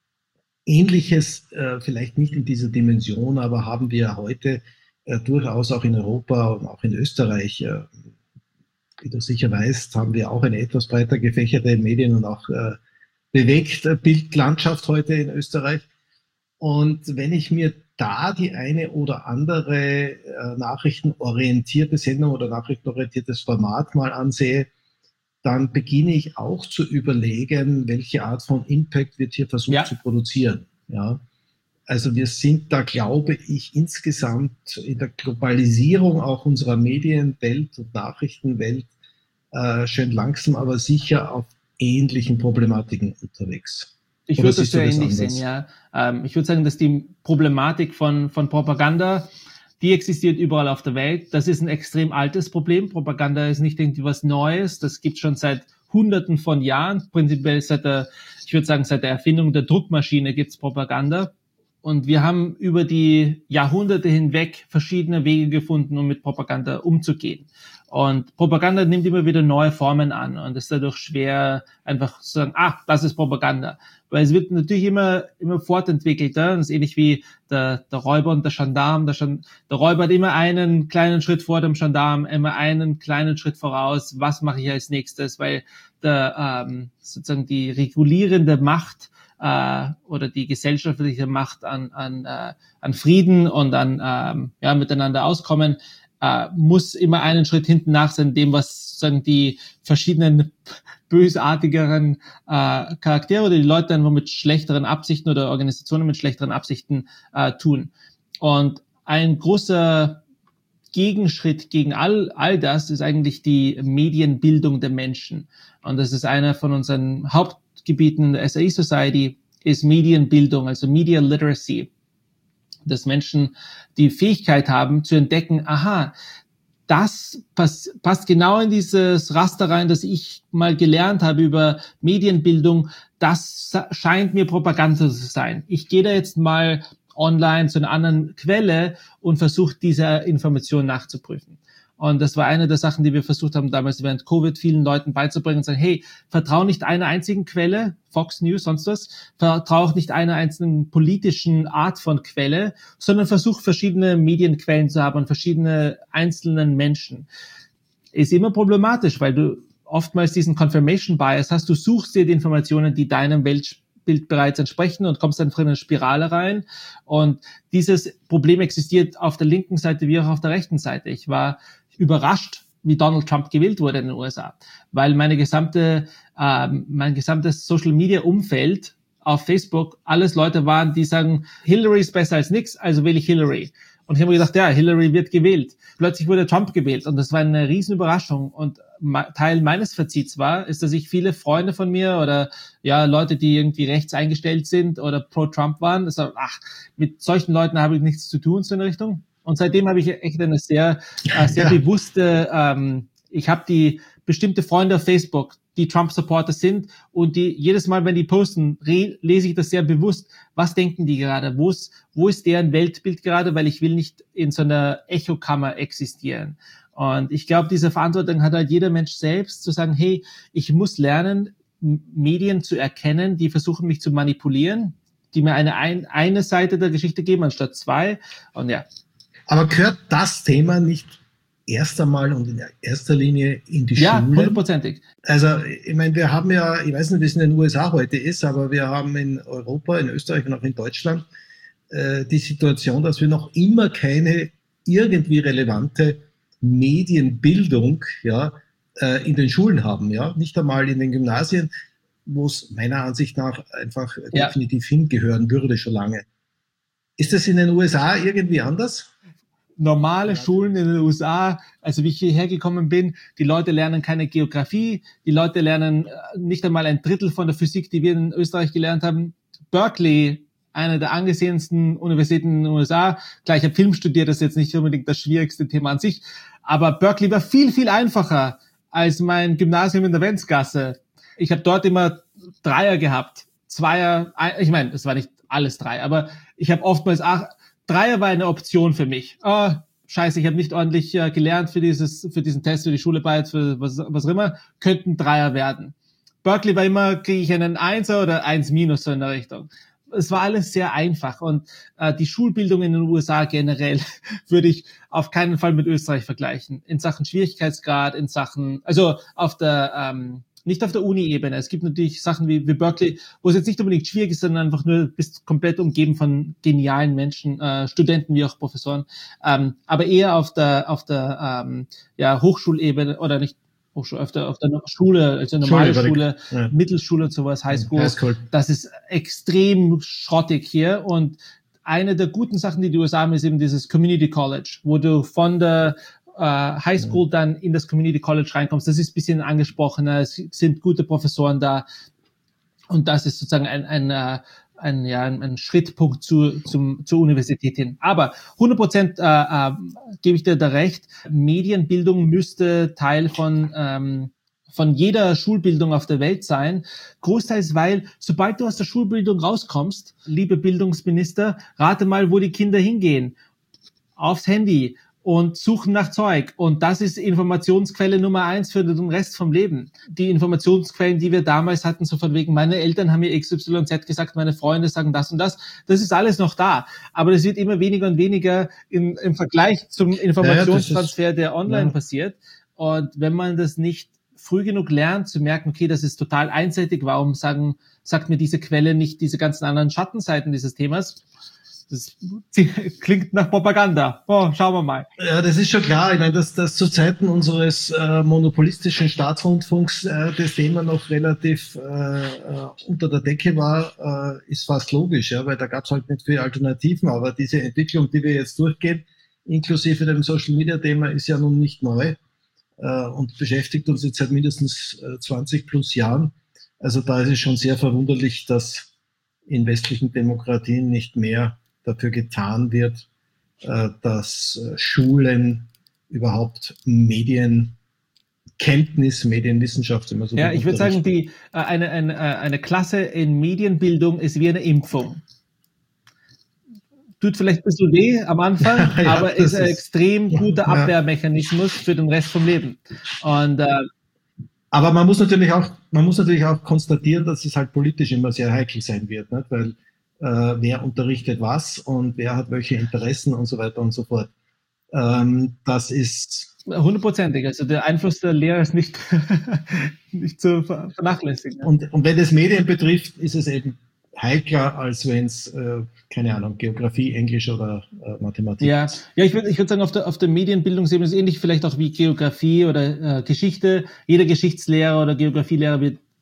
Ähnliches, vielleicht nicht in dieser Dimension, aber haben wir heute durchaus auch in Europa und auch in Österreich, wie du sicher weißt, haben wir auch eine etwas breiter gefächerte Medien- und auch Bewegtbildlandschaft heute in Österreich. Und wenn ich mir da die eine oder andere nachrichtenorientierte Sendung oder nachrichtenorientiertes Format mal ansehe, dann beginne ich auch zu überlegen, welche Art von Impact wird hier versucht zu produzieren. Ja. Also wir sind da, glaube ich, insgesamt in der Globalisierung auch unserer Medienwelt und Nachrichtenwelt schön langsam, aber sicher auf ähnlichen Problematiken unterwegs. Ich würde das sehr ähnlich sehen, ja. Ich würde sagen, dass die Problematik von Propaganda, die existiert überall auf der Welt. Das ist ein extrem altes Problem. Propaganda ist nicht irgendwie was Neues. Das gibt es schon seit Hunderten von Jahren. Prinzipiell seit der Erfindung der Druckmaschine gibt es Propaganda. Und wir haben über die Jahrhunderte hinweg verschiedene Wege gefunden, um mit Propaganda umzugehen. Und Propaganda nimmt immer wieder neue Formen an und es ist dadurch schwer, einfach zu sagen, das ist Propaganda. Weil es wird natürlich immer fortentwickelter. Das ist ähnlich wie der Räuber und der Gendarm. Der Räuber hat immer einen kleinen Schritt vor dem Gendarm, immer einen kleinen Schritt voraus. Was mache ich als nächstes? Weil sozusagen die regulierende Macht oder die gesellschaftliche Macht an Frieden und an miteinander auskommen, muss immer einen Schritt hinten nach sein, dem was sozusagen die verschiedenen bösartigeren Charaktere oder die Leute einfach mit schlechteren Absichten oder Organisationen mit schlechteren Absichten tun. Und ein großer Gegenschritt gegen all das ist eigentlich die Medienbildung der Menschen. Und das ist einer von unseren Hauptgebieten in der SAI Society, ist Medienbildung, also Media Literacy. Dass Menschen die Fähigkeit haben zu entdecken, das passt genau in dieses Raster rein, das ich mal gelernt habe über Medienbildung. Das scheint mir Propaganda zu sein. Ich gehe da jetzt mal online zu einer anderen Quelle und versuche, diese Information nachzuprüfen. Und das war eine der Sachen, die wir versucht haben, damals während Covid vielen Leuten beizubringen und sagen, hey, vertrau nicht einer einzigen Quelle, Fox News, sonst was, vertrau auch nicht einer einzelnen politischen Art von Quelle, sondern versuch verschiedene Medienquellen zu haben und verschiedene einzelnen Menschen. Ist immer problematisch, weil du oftmals diesen Confirmation Bias hast, du suchst dir die Informationen, die deinem Weltbild bereits entsprechen und kommst dann in eine Spirale rein. Und dieses Problem existiert auf der linken Seite wie auch auf der rechten Seite. Ich war überrascht, wie Donald Trump gewählt wurde in den USA, weil mein gesamtes Social-Media-Umfeld auf Facebook alles Leute waren, die sagen, Hillary ist besser als nix, also wähle ich Hillary. Und ich habe mir gedacht, ja, Hillary wird gewählt. Plötzlich wurde Trump gewählt und das war eine riesen Überraschung. Und Teil meines Fazits ist, dass ich viele Freunde von mir oder ja Leute, die irgendwie rechts eingestellt sind oder pro-Trump waren, das war, mit solchen Leuten habe ich nichts zu tun, so in der Richtung. Und seitdem habe ich echt eine sehr bewusste, ich habe die bestimmte Freunde auf Facebook, die Trump-Supporter sind und die jedes Mal, wenn die posten, lese ich das sehr bewusst. Was denken die gerade? Wo ist deren Weltbild gerade? Weil ich will nicht in so einer Echokammer existieren. Und ich glaube, diese Verantwortung hat halt jeder Mensch selbst, zu sagen, hey, ich muss lernen, Medien zu erkennen, die versuchen, mich zu manipulieren, die mir eine Seite der Geschichte geben, anstatt zwei. Und ja. Aber gehört das Thema nicht erst einmal und in erster Linie in die Schule? Ja, 100%. Also, ich meine, wir haben ja, ich weiß nicht, wie es in den USA heute ist, aber wir haben in Europa, in Österreich und auch in Deutschland die Situation, dass wir noch immer keine irgendwie relevante Medienbildung in den Schulen haben, ja, nicht einmal in den Gymnasien, wo es meiner Ansicht nach einfach definitiv hingehören würde schon lange. Ist das in den USA irgendwie anders? Normale Schulen in den USA, also wie ich hierher gekommen bin, die Leute lernen keine Geografie, die Leute lernen nicht einmal ein Drittel von der Physik, die wir in Österreich gelernt haben. Berkeley, eine der angesehensten Universitäten in den USA, klar, ich habe Film studiert, das ist jetzt nicht unbedingt das schwierigste Thema an sich, aber Berkeley war viel, viel einfacher als mein Gymnasium in der Wenzgasse. Ich habe dort immer Dreier gehabt, Zweier, ich meine, es war nicht alles drei, aber ich habe oftmals Dreier war eine Option für mich. Oh, scheiße, ich habe nicht ordentlich gelernt für diesen Test, für die Schule für was auch immer, könnten Dreier werden. Berkeley war immer, kriege ich einen Einser oder 1- so in der Richtung. Es war alles sehr einfach und die Schulbildung in den USA generell würde ich auf keinen Fall mit Österreich vergleichen. In Sachen Schwierigkeitsgrad, also auf der nicht auf der Uni-Ebene. Es gibt natürlich Sachen wie Berkeley, wo es jetzt nicht unbedingt schwierig ist, sondern einfach nur bist komplett umgeben von genialen Menschen, Studenten wie auch Professoren. Aber eher auf der Hochschulebene oder nicht Hochschule, auf der Schule, also normale Schule, Mittelschule und sowas, Highschool. Das ist extrem schrottig hier und eine der guten Sachen, die USA haben, ist eben dieses Community College, wo du von der High School dann in das Community College reinkommst. Das ist ein bisschen angesprochener, es sind gute Professoren da und das ist sozusagen ein Schrittpunkt zur Universität hin. Aber 100% gebe ich dir da recht, Medienbildung müsste Teil von jeder Schulbildung auf der Welt sein. Großteils, weil sobald du aus der Schulbildung rauskommst, liebe Bildungsminister, rate mal, wo die Kinder hingehen. Aufs Handy und suchen nach Zeug. Und das ist Informationsquelle Nummer 1 für den Rest vom Leben. Die Informationsquellen, die wir damals hatten, so von wegen, meine Eltern haben mir XYZ gesagt, meine Freunde sagen das und das ist alles noch da. Aber das wird immer weniger und weniger im Vergleich zum Informationstransfer, der online passiert. Und wenn man das nicht früh genug lernt, zu merken, okay, das ist total einseitig, warum sagt mir diese Quelle nicht diese ganzen anderen Schattenseiten dieses Themas? Das klingt nach Propaganda. Oh, schauen wir mal. Ja, das ist schon klar. Ich meine, dass zu Zeiten unseres monopolistischen Staatsrundfunks das Thema noch relativ unter der Decke war, ist fast logisch, ja, weil da gab es halt nicht viele Alternativen. Aber diese Entwicklung, die wir jetzt durchgehen, inklusive dem Social-Media-Thema, ist ja nun nicht neu und beschäftigt uns jetzt seit mindestens 20 plus Jahren. Also da ist es schon sehr verwunderlich, dass in westlichen Demokratien nicht mehr dafür getan wird, dass Schulen überhaupt Medienkenntnis, Medienwissenschaft immer so. Ja, ich würde sagen, eine Klasse in Medienbildung ist wie eine Impfung. Tut vielleicht ein bisschen weh am Anfang, ja, aber ist ein extrem guter Abwehrmechanismus für den Rest vom Leben. Und aber man muss natürlich auch konstatieren, dass es halt politisch immer sehr heikel sein wird, nicht? Weil wer unterrichtet was und wer hat welche Interessen und so weiter und so fort. Das ist 100%. Also der Einfluss der Lehrer ist nicht zu vernachlässigen. Und wenn es Medien betrifft, ist es eben heikler, als wenn es, keine Ahnung, Geografie, Englisch oder Mathematik ist. Ja, ich würde sagen, auf der Medienbildungsebene ist ähnlich vielleicht auch wie Geografie oder Geschichte. Jeder Geschichtslehrer oder Geografielehrer wird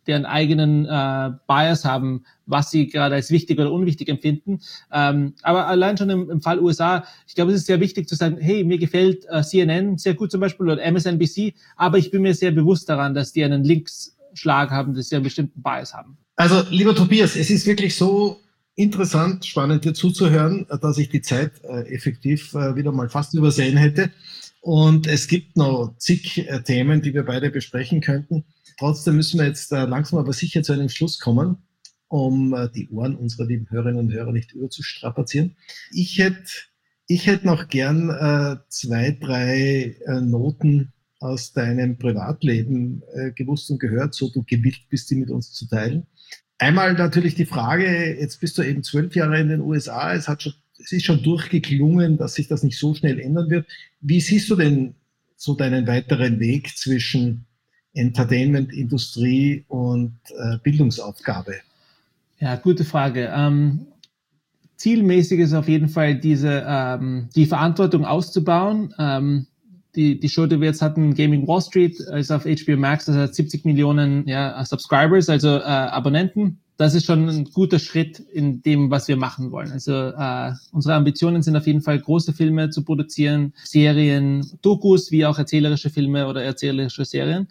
deren eigenen Bias haben, was sie gerade als wichtig oder unwichtig empfinden. Aber allein schon im Fall USA, ich glaube, es ist sehr wichtig zu sagen, hey, mir gefällt CNN sehr gut zum Beispiel oder MSNBC, aber ich bin mir sehr bewusst daran, dass die einen Linksschlag haben, dass sie einen bestimmten Bias haben. Also, lieber Tobias, es ist wirklich so interessant, spannend dir zuzuhören, dass ich die Zeit effektiv wieder mal fast übersehen hätte. Und es gibt noch zig Themen, die wir beide besprechen könnten. Trotzdem müssen wir jetzt langsam aber sicher zu einem Schluss kommen, um die Ohren unserer lieben Hörerinnen und Hörer nicht überzustrapazieren. Ich hätte noch gern 2, 3 Noten aus deinem Privatleben gewusst und gehört, so du gewillt bist, die mit uns zu teilen. Einmal natürlich die Frage, jetzt bist du eben 12 Jahre in den USA, es ist schon durchgeklungen, dass sich das nicht so schnell ändern wird. Wie siehst du denn so deinen weiteren Weg zwischen Entertainment, Industrie und Bildungsaufgabe? Ja, gute Frage. Zielmäßig ist auf jeden Fall die Verantwortung auszubauen. Die Show, die wir jetzt hatten, Gaming Wall Street, ist auf HBO Max, das hat 70 Millionen Subscribers, also Abonnenten. Das ist schon ein guter Schritt in dem, was wir machen wollen. Also unsere Ambitionen sind auf jeden Fall, große Filme zu produzieren, Serien, Dokus, wie auch erzählerische Filme oder erzählerische Serien.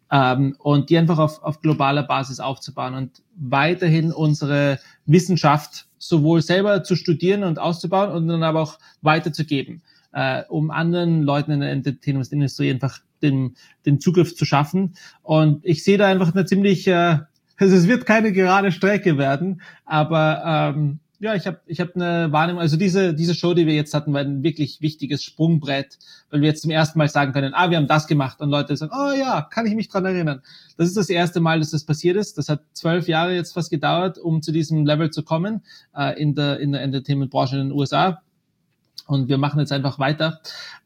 Und die einfach auf globaler Basis aufzubauen und weiterhin unsere Wissenschaft sowohl selber zu studieren und auszubauen und dann aber auch weiterzugeben, um anderen Leuten in der Entertainment-Industrie einfach den Zugriff zu schaffen. Und ich sehe da einfach eine ziemlich, also es wird keine gerade Strecke werden, aber ich hab eine Wahrnehmung, also diese Show, die wir jetzt hatten, war ein wirklich wichtiges Sprungbrett, weil wir jetzt zum ersten Mal sagen können, wir haben das gemacht und Leute sagen, oh ja, kann ich mich dran erinnern. Das ist das erste Mal, dass das passiert ist. Das hat 12 Jahre jetzt fast gedauert, um zu diesem Level zu kommen, in der Entertainment-Branche in den USA. Und wir machen jetzt einfach weiter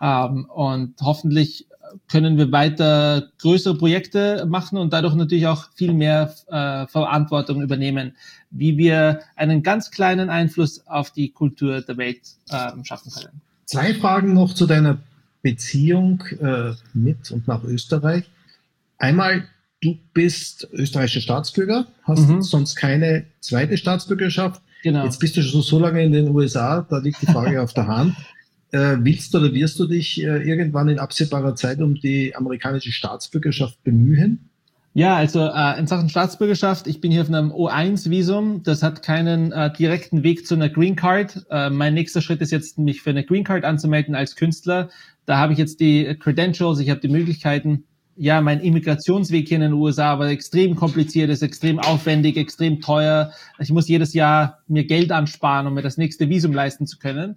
und hoffentlich können wir weiter größere Projekte machen und dadurch natürlich auch viel mehr Verantwortung übernehmen, wie wir einen ganz kleinen Einfluss auf die Kultur der Welt schaffen können. 2 Fragen noch zu deiner Beziehung mit und nach Österreich. Einmal, du bist österreichischer Staatsbürger, hast sonst keine zweite Staatsbürgerschaft. Genau. Jetzt bist du schon so lange in den USA, da liegt die Frage auf der Hand. Willst oder wirst du dich irgendwann in absehbarer Zeit um die amerikanische Staatsbürgerschaft bemühen? Ja, also in Sachen Staatsbürgerschaft, ich bin hier auf einem O1-Visum, das hat keinen direkten Weg zu einer Green Card. Mein nächster Schritt ist jetzt, mich für eine Green Card anzumelden als Künstler. Da habe ich jetzt die Credentials, ich habe die Möglichkeiten. Ja, mein Immigrationsweg hier in den USA war extrem kompliziert, ist extrem aufwendig, extrem teuer. Ich muss jedes Jahr mir Geld ansparen, um mir das nächste Visum leisten zu können.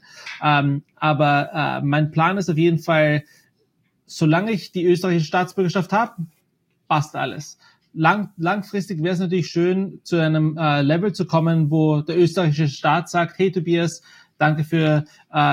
Aber mein Plan ist auf jeden Fall, solange ich die österreichische Staatsbürgerschaft habe, passt alles. Langfristig wäre es natürlich schön, zu einem Level zu kommen, wo der österreichische Staat sagt, hey Tobias, danke für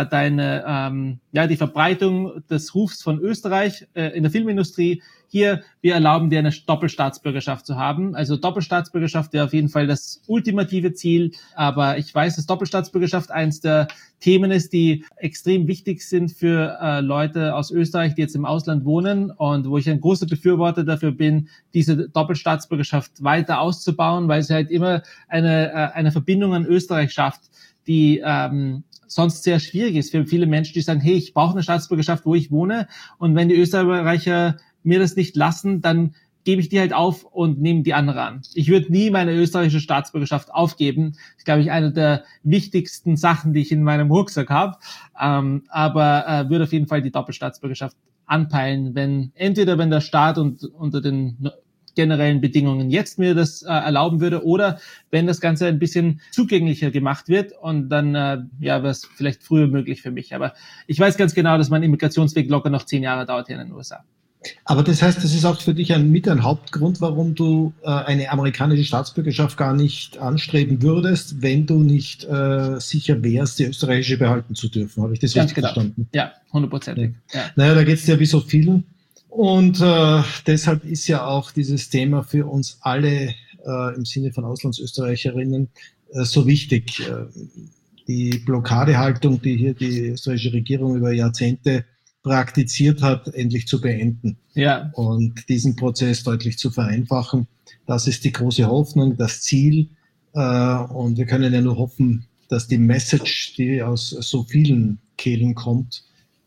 die Verbreitung des Rufs von Österreich in der Filmindustrie. Hier, wir erlauben dir eine Doppelstaatsbürgerschaft zu haben. Also Doppelstaatsbürgerschaft wäre auf jeden Fall das ultimative Ziel. Aber ich weiß, dass Doppelstaatsbürgerschaft eins der Themen ist, die extrem wichtig sind für Leute aus Österreich, die jetzt im Ausland wohnen und wo ich ein großer Befürworter dafür bin, diese Doppelstaatsbürgerschaft weiter auszubauen, weil sie halt immer eine Verbindung an Österreich schafft, die sonst sehr schwierig ist für viele Menschen, die sagen, hey, ich brauche eine Staatsbürgerschaft, wo ich wohne. Und wenn die Österreicher mir das nicht lassen, dann gebe ich die halt auf und nehme die andere an. Ich würde nie meine österreichische Staatsbürgerschaft aufgeben. Das ist, glaube ich, eine der wichtigsten Sachen, die ich in meinem Rucksack habe. Aber würde auf jeden Fall die Doppelstaatsbürgerschaft anpeilen, wenn der Staat und unter den generellen Bedingungen jetzt mir das erlauben würde oder wenn das Ganze ein bisschen zugänglicher gemacht wird und dann wäre es vielleicht früher möglich für mich. Aber ich weiß ganz genau, dass mein Immigrationsweg locker noch 10 Jahre dauert hier in den USA. Aber das heißt, das ist auch für dich ein Hauptgrund, warum du eine amerikanische Staatsbürgerschaft gar nicht anstreben würdest, wenn du nicht sicher wärst, die österreichische behalten zu dürfen. Habe ich das richtig verstanden? Ja, 100%. Ja. Naja, da geht es ja wie so vielen. Und deshalb ist ja auch dieses Thema für uns alle im Sinne von Auslandsösterreicherinnen so wichtig. Die Blockadehaltung, die hier die österreichische Regierung über Jahrzehnte praktiziert hat, endlich zu beenden. Ja. Und diesen Prozess deutlich zu vereinfachen. Das ist die große Hoffnung, das Ziel. Und wir können ja nur hoffen, dass die Message, die aus so vielen Kehlen kommt,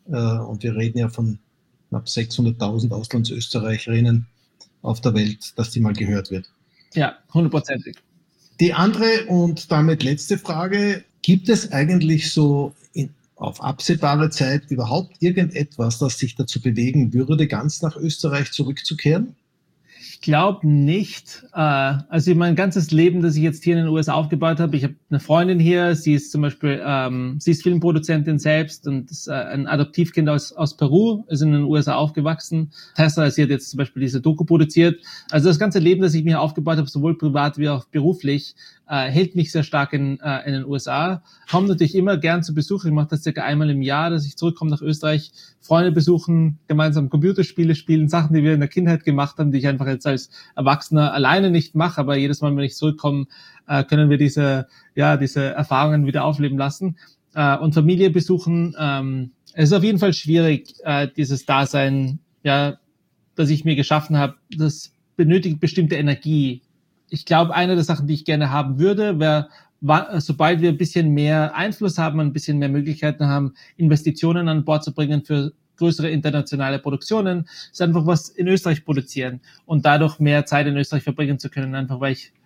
und wir reden ja von knapp 600.000 Auslandsösterreicherinnen auf der Welt, dass die mal gehört wird. Ja, 100%. Die andere und damit letzte Frage: Gibt es eigentlich so auf absehbare Zeit überhaupt irgendetwas, das sich dazu bewegen würde, ganz nach Österreich zurückzukehren? Ich glaube nicht. Also mein ganzes Leben, das ich jetzt hier in den USA aufgebaut habe, ich habe eine Freundin hier, sie ist zum Beispiel, sie ist Filmproduzentin selbst und ist ein Adoptivkind aus Peru, ist in den USA aufgewachsen. Tessa, sie hat jetzt zum Beispiel diese Doku produziert. Also das ganze Leben, das ich mir aufgebaut habe, sowohl privat wie auch beruflich, hält mich sehr stark in den USA. Komme natürlich immer gern zu Besuch. Ich mache das circa einmal im Jahr, dass ich zurückkomme nach Österreich, Freunde besuchen, gemeinsam Computerspiele spielen, Sachen, die wir in der Kindheit gemacht haben, die ich einfach jetzt als Erwachsener alleine nicht mache. Aber jedes Mal, wenn ich zurückkomme, können wir diese Erfahrungen wieder aufleben lassen. Und Familie besuchen. Es ist auf jeden Fall schwierig, dieses Dasein, ja, das ich mir geschaffen habe. Das benötigt bestimmte Energie. Ich glaube, eine der Sachen, die ich gerne haben würde, wäre, sobald wir ein bisschen mehr Einfluss haben, ein bisschen mehr Möglichkeiten haben, Investitionen an Bord zu bringen für größere internationale Produktionen, ist einfach was in Österreich produzieren und dadurch mehr Zeit in Österreich verbringen zu können, einfach weil ich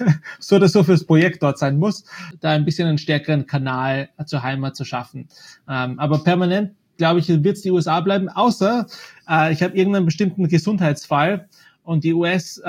so oder so fürs Projekt dort sein muss, da ein bisschen einen stärkeren Kanal zur Heimat zu schaffen. Aber permanent, glaube ich, wird es die USA bleiben, außer ich habe irgendeinen bestimmten Gesundheitsfall. Und die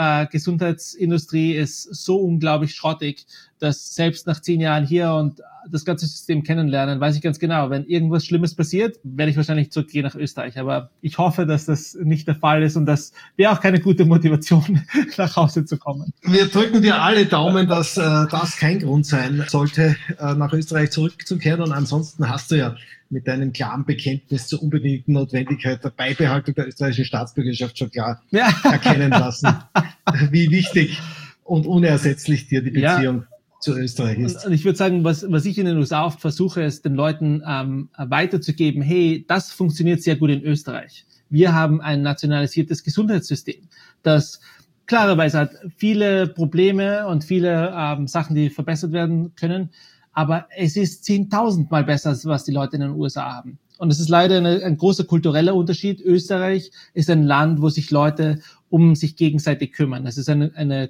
US-Gesundheitsindustrie ist so unglaublich schrottig, dass selbst nach 10 Jahren hier und das ganze System kennenlernen, weiß ich ganz genau, wenn irgendwas Schlimmes passiert, werde ich wahrscheinlich zurückgehen nach Österreich. Aber ich hoffe, dass das nicht der Fall ist und das wäre auch keine gute Motivation, nach Hause zu kommen. Wir drücken dir alle Daumen, dass das kein Grund sein sollte, nach Österreich zurückzukehren. Und ansonsten hast du ja mit deinem klaren Bekenntnis zur unbedingten Notwendigkeit der Beibehaltung der österreichischen Staatsbürgerschaft schon klar erkennen lassen, wie wichtig und unersetzlich dir die Beziehung zu Österreich ist. Und ich würde sagen, was ich in den USA oft versuche, ist den Leuten weiterzugeben, hey, das funktioniert sehr gut in Österreich. Wir haben ein nationalisiertes Gesundheitssystem, das klarerweise hat viele Probleme und viele Sachen, die verbessert werden können, aber es ist 10.000 Mal besser, als was die Leute in den USA haben. Und es ist leider ein großer kultureller Unterschied. Österreich ist ein Land, wo sich Leute um sich gegenseitig kümmern. Das ist eine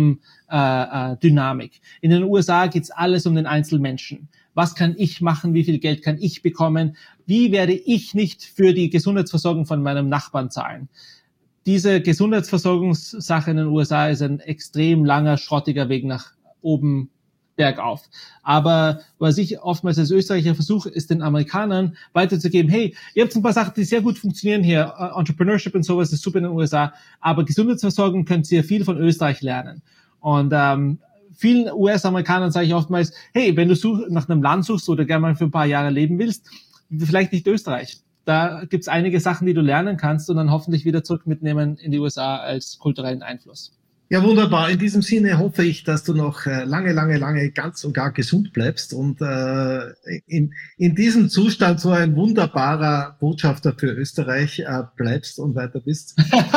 Gruppendynamik. In den USA geht's alles um den Einzelmenschen. Was kann ich machen? Wie viel Geld kann ich bekommen? Wie werde ich nicht für die Gesundheitsversorgung von meinem Nachbarn zahlen? Diese Gesundheitsversorgungssache in den USA ist ein extrem langer, schrottiger Weg nach oben bergauf. Aber was ich oftmals als Österreicher versuche, ist den Amerikanern weiterzugeben, hey, ihr habt ein paar Sachen, die sehr gut funktionieren hier, Entrepreneurship und sowas ist super in den USA, aber Gesundheitsversorgung könnt ihr viel von Österreich lernen. Und vielen US-Amerikanern sage ich oftmals, hey, wenn du nach einem Land suchst oder gerne mal für ein paar Jahre leben willst, vielleicht nicht Österreich. Da gibt's einige Sachen, die du lernen kannst und dann hoffentlich wieder zurück mitnehmen in die USA als kulturellen Einfluss. Ja, wunderbar. In diesem Sinne hoffe ich, dass du noch lange ganz und gar gesund bleibst und in diesem Zustand so ein wunderbarer Botschafter für Österreich bleibst und weiter bist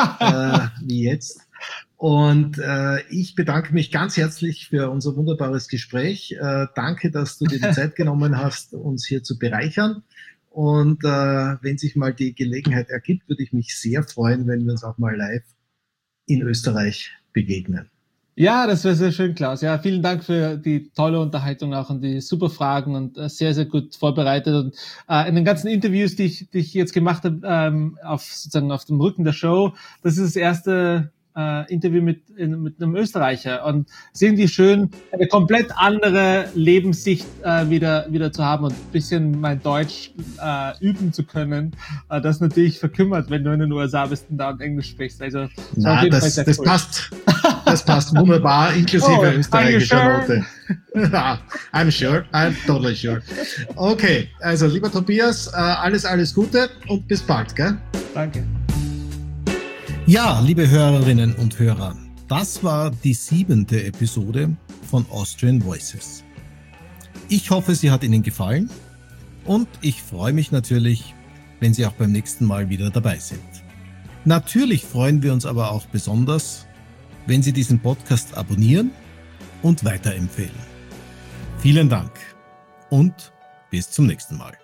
wie jetzt. Und ich bedanke mich ganz herzlich für unser wunderbares Gespräch. Danke, dass du dir die Zeit genommen hast, uns hier zu bereichern. Und wenn sich mal die Gelegenheit ergibt, würde ich mich sehr freuen, wenn wir uns auch mal live in Österreich begegnen. Ja, das wäre sehr schön, Klaus. Ja, vielen Dank für die tolle Unterhaltung auch und die super Fragen und sehr, sehr gut vorbereitet. Und in den ganzen Interviews, die ich jetzt gemacht habe, auf dem Rücken der Show, das ist das erste Interview mit einem Österreicher und es ist irgendwie schön, eine komplett andere Lebenssicht wieder zu haben und ein bisschen mein Deutsch üben zu können. Das natürlich verkümmert, wenn du in den USA bist und da Englisch sprichst. Also das passt. Das passt wunderbar, inklusive österreichischer Note. I'm sure, I'm totally sure. Okay, also lieber Tobias, alles Gute und bis bald, gell? Danke. Ja, liebe Hörerinnen und Hörer, das war die 7. Episode von Austrian Voices. Ich hoffe, sie hat Ihnen gefallen und ich freue mich natürlich, wenn Sie auch beim nächsten Mal wieder dabei sind. Natürlich freuen wir uns aber auch besonders, wenn Sie diesen Podcast abonnieren und weiterempfehlen. Vielen Dank und bis zum nächsten Mal.